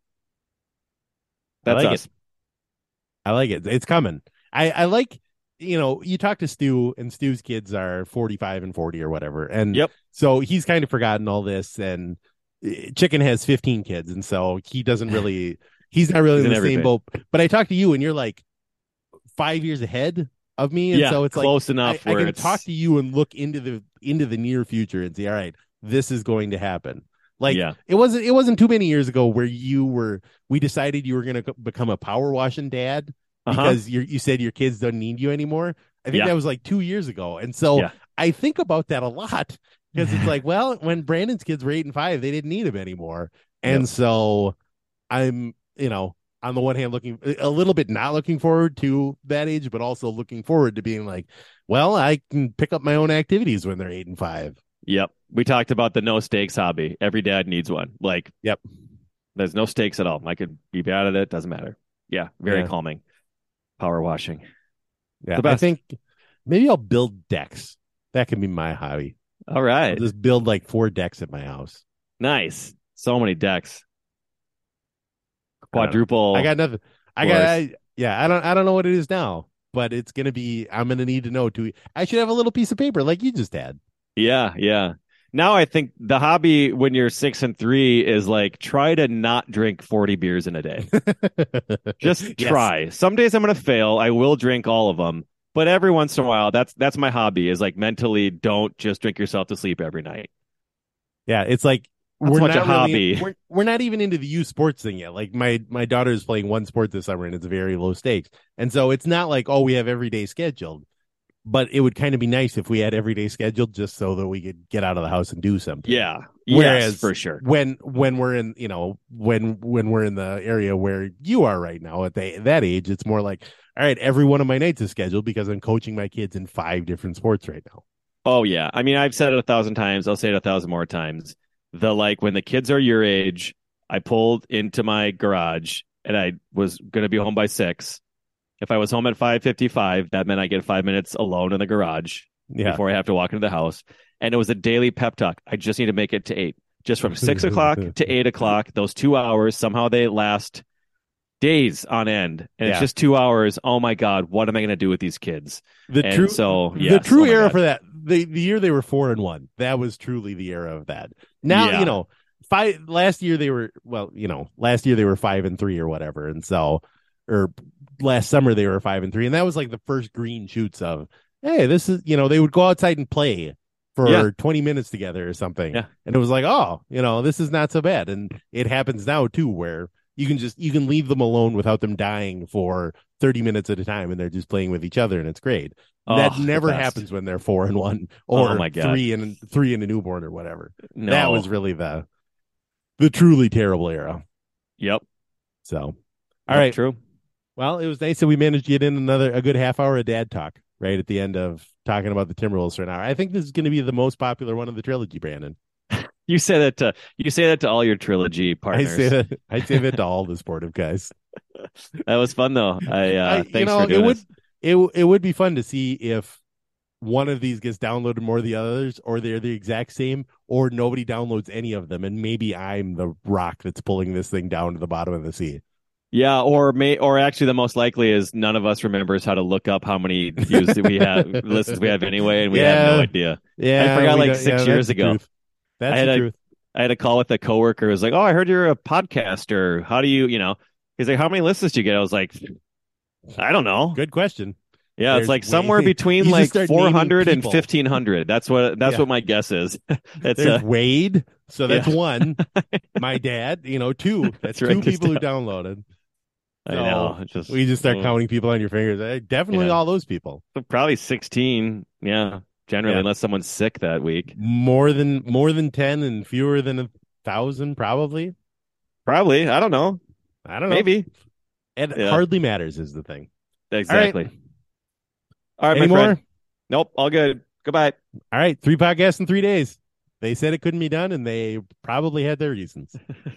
I That's like us. it. I like it. It's coming. I, I like, you know, you talk to Stu and Stu's kids are forty-five and forty or whatever. And Yep. so he's kind of forgotten all this and uh, Chicken has fifteen kids. And so he doesn't really, he's not really He's in in the everything. same boat. But I talk to you and you're like five years ahead of me. And Yeah, so it's like, close enough I, I where can it's talk to you and look into the, into the near future and say, all right, this is going to happen. Like Yeah. it wasn't, it wasn't too many years ago where you were, we decided you were going to become a power washing dad Uh-huh. because you you said your kids don't need you anymore. I think Yeah. that was like two years ago. And so Yeah. I think about that a lot because it's like, well, when Brandon's kids were eight and five, they didn't need him anymore. And Yep. so I'm, you know, on the one hand, looking a little bit not looking forward to that age, but also looking forward to being like, well, I can pick up my own activities when they're eight and five. Yep. We talked about the no stakes hobby. Every dad needs one. Like, Yep. there's no stakes at all. I could be bad at it. Doesn't matter. Yeah. Very Yeah. calming. Power washing. Yeah. The I best. think maybe I'll build decks. That can be my hobby. All I'll right. just build like four decks at my house. Nice. So many decks. I don't know. Quadruple. I got nothing. I course. got. I, yeah. I don't. I don't know what it is now, but it's gonna be. I'm gonna need to know too. I should have a little piece of paper like you just had. Yeah. Yeah. Now I think the hobby when you're six and three is like try to not drink forty beers in a day. Just Yes. try. Some days I'm going to fail. I will drink all of them, But every once in a while, that's that's my hobby, is like mentally don't just drink yourself to sleep every night. Yeah, it's like That's we're much not a hobby. Really, we're, we're not even into the youth sports thing yet. Like my my daughter is playing one sport this summer and it's very low stakes. And so it's not like, oh, we have every day scheduled. But it would kind of be nice if we had every day scheduled just so that we could get out of the house and do something. Yeah. Whereas yes, for sure. When when we're in, you know, when when we're in the area where you are right now at the, that age, it's more like, all right, every one of my nights is scheduled because I'm coaching my kids in five different sports right now. Oh, yeah. I mean, I've said it a thousand times. I'll say it a thousand more times. The like when the kids are your age, I pulled into my garage and I was going to be home by six. If I was home at five fifty-five, that meant I get five minutes alone in the garage yeah. before I have to walk into the house. And it was a daily pep talk. I just need to make it to eight. Just from six o'clock to eight o'clock, those two hours, somehow they last days on end. And yeah. it's just two hours. Oh, my God, what am I going to do with these kids? The and true, so, yes, the true oh era God. for that, the, the year they were four and one, that was truly the era of that. Now, yeah. you know, five last year they were, well, you know, last year they were five and three or whatever. And so, or last summer they were five and three. And that was like the first green shoots of, hey, this is, you know, they would go outside and play for yeah. twenty minutes together or something. Yeah. And it was like, oh, you know, this is not so bad. And it happens now too, where you can just, you can leave them alone without them dying for thirty minutes at a time. And they're just playing with each other. And it's great. Oh, that never happens when they're four and one or oh my God. three and three and a newborn or whatever. No. That was really the, the truly terrible era. Yep. So, all yep, right. True. Well, it was nice that we managed to get in another, a good half hour of dad talk right at the end of talking about the Timberwolves for an hour. I think this is going to be the most popular one of the trilogy, Brandon. You say that to you say that to all your trilogy partners. I say that I say that to all the sportive guys. That was fun though. I, uh, I thanks you know, for doing it would this. it it would be fun to see if one of these gets downloaded more than the others, or they're the exact same, or nobody downloads any of them, and maybe I'm the rock that's pulling this thing down to the bottom of the sea. Yeah, or may or actually the most likely is none of us remembers how to look up how many views that we have listens we have anyway, and we yeah. have no idea. Yeah, I forgot like six yeah, years ago. Truth. That's I had the a, truth. I had a call with a coworker who was like, "Oh, I heard you're a podcaster. How do you, you know?" He's like, "How many listens do you get?" I was like, "I don't know." Good question. Yeah, There's it's like way, somewhere between like four hundred and people. fifteen hundred. That's what that's yeah. what my guess is. It's There's uh, Wade, so that's yeah. one. My dad, you know, two. That's, that's two right, people who down. downloaded. I so know. It's just, we just start oh. counting people on your fingers. Hey, definitely yeah. all those people. Probably sixteen. Yeah, generally, yeah. unless someone's sick that week. More than more than ten and fewer than a thousand, probably. Probably. I don't know. I don't know. Maybe. It yeah. hardly matters is the thing. Exactly. All right, all right Any my more? friend. Nope. All good. Goodbye. All right. Three podcasts in three days. They said it couldn't be done, and they probably had their reasons.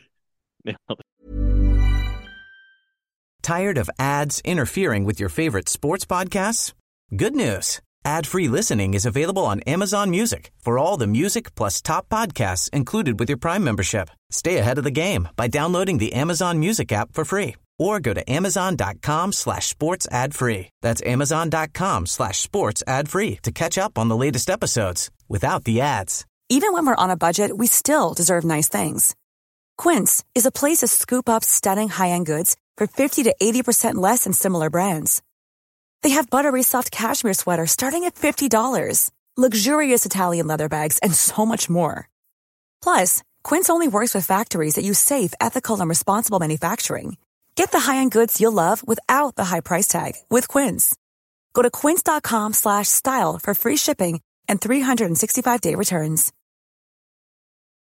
Tired of ads interfering with your favorite sports podcasts? Good news. Ad-free listening is available on Amazon Music for all the music plus top podcasts included with your Prime membership. Stay ahead of the game by downloading the Amazon Music app for free or go to amazon.com slash sports ad free. That's amazon.com slash sports ad free to catch up on the latest episodes without the ads. Even when we're on a budget, we still deserve nice things. Quince is a place to scoop up stunning high-end goods for fifty to eighty percent less than similar brands. They have buttery soft cashmere sweaters starting at fifty dollars, luxurious Italian leather bags, and so much more. Plus, Quince only works with factories that use safe, ethical, and responsible manufacturing. Get the high-end goods you'll love without the high price tag with Quince. Go to quince.com slash style for free shipping and three sixty-five day returns.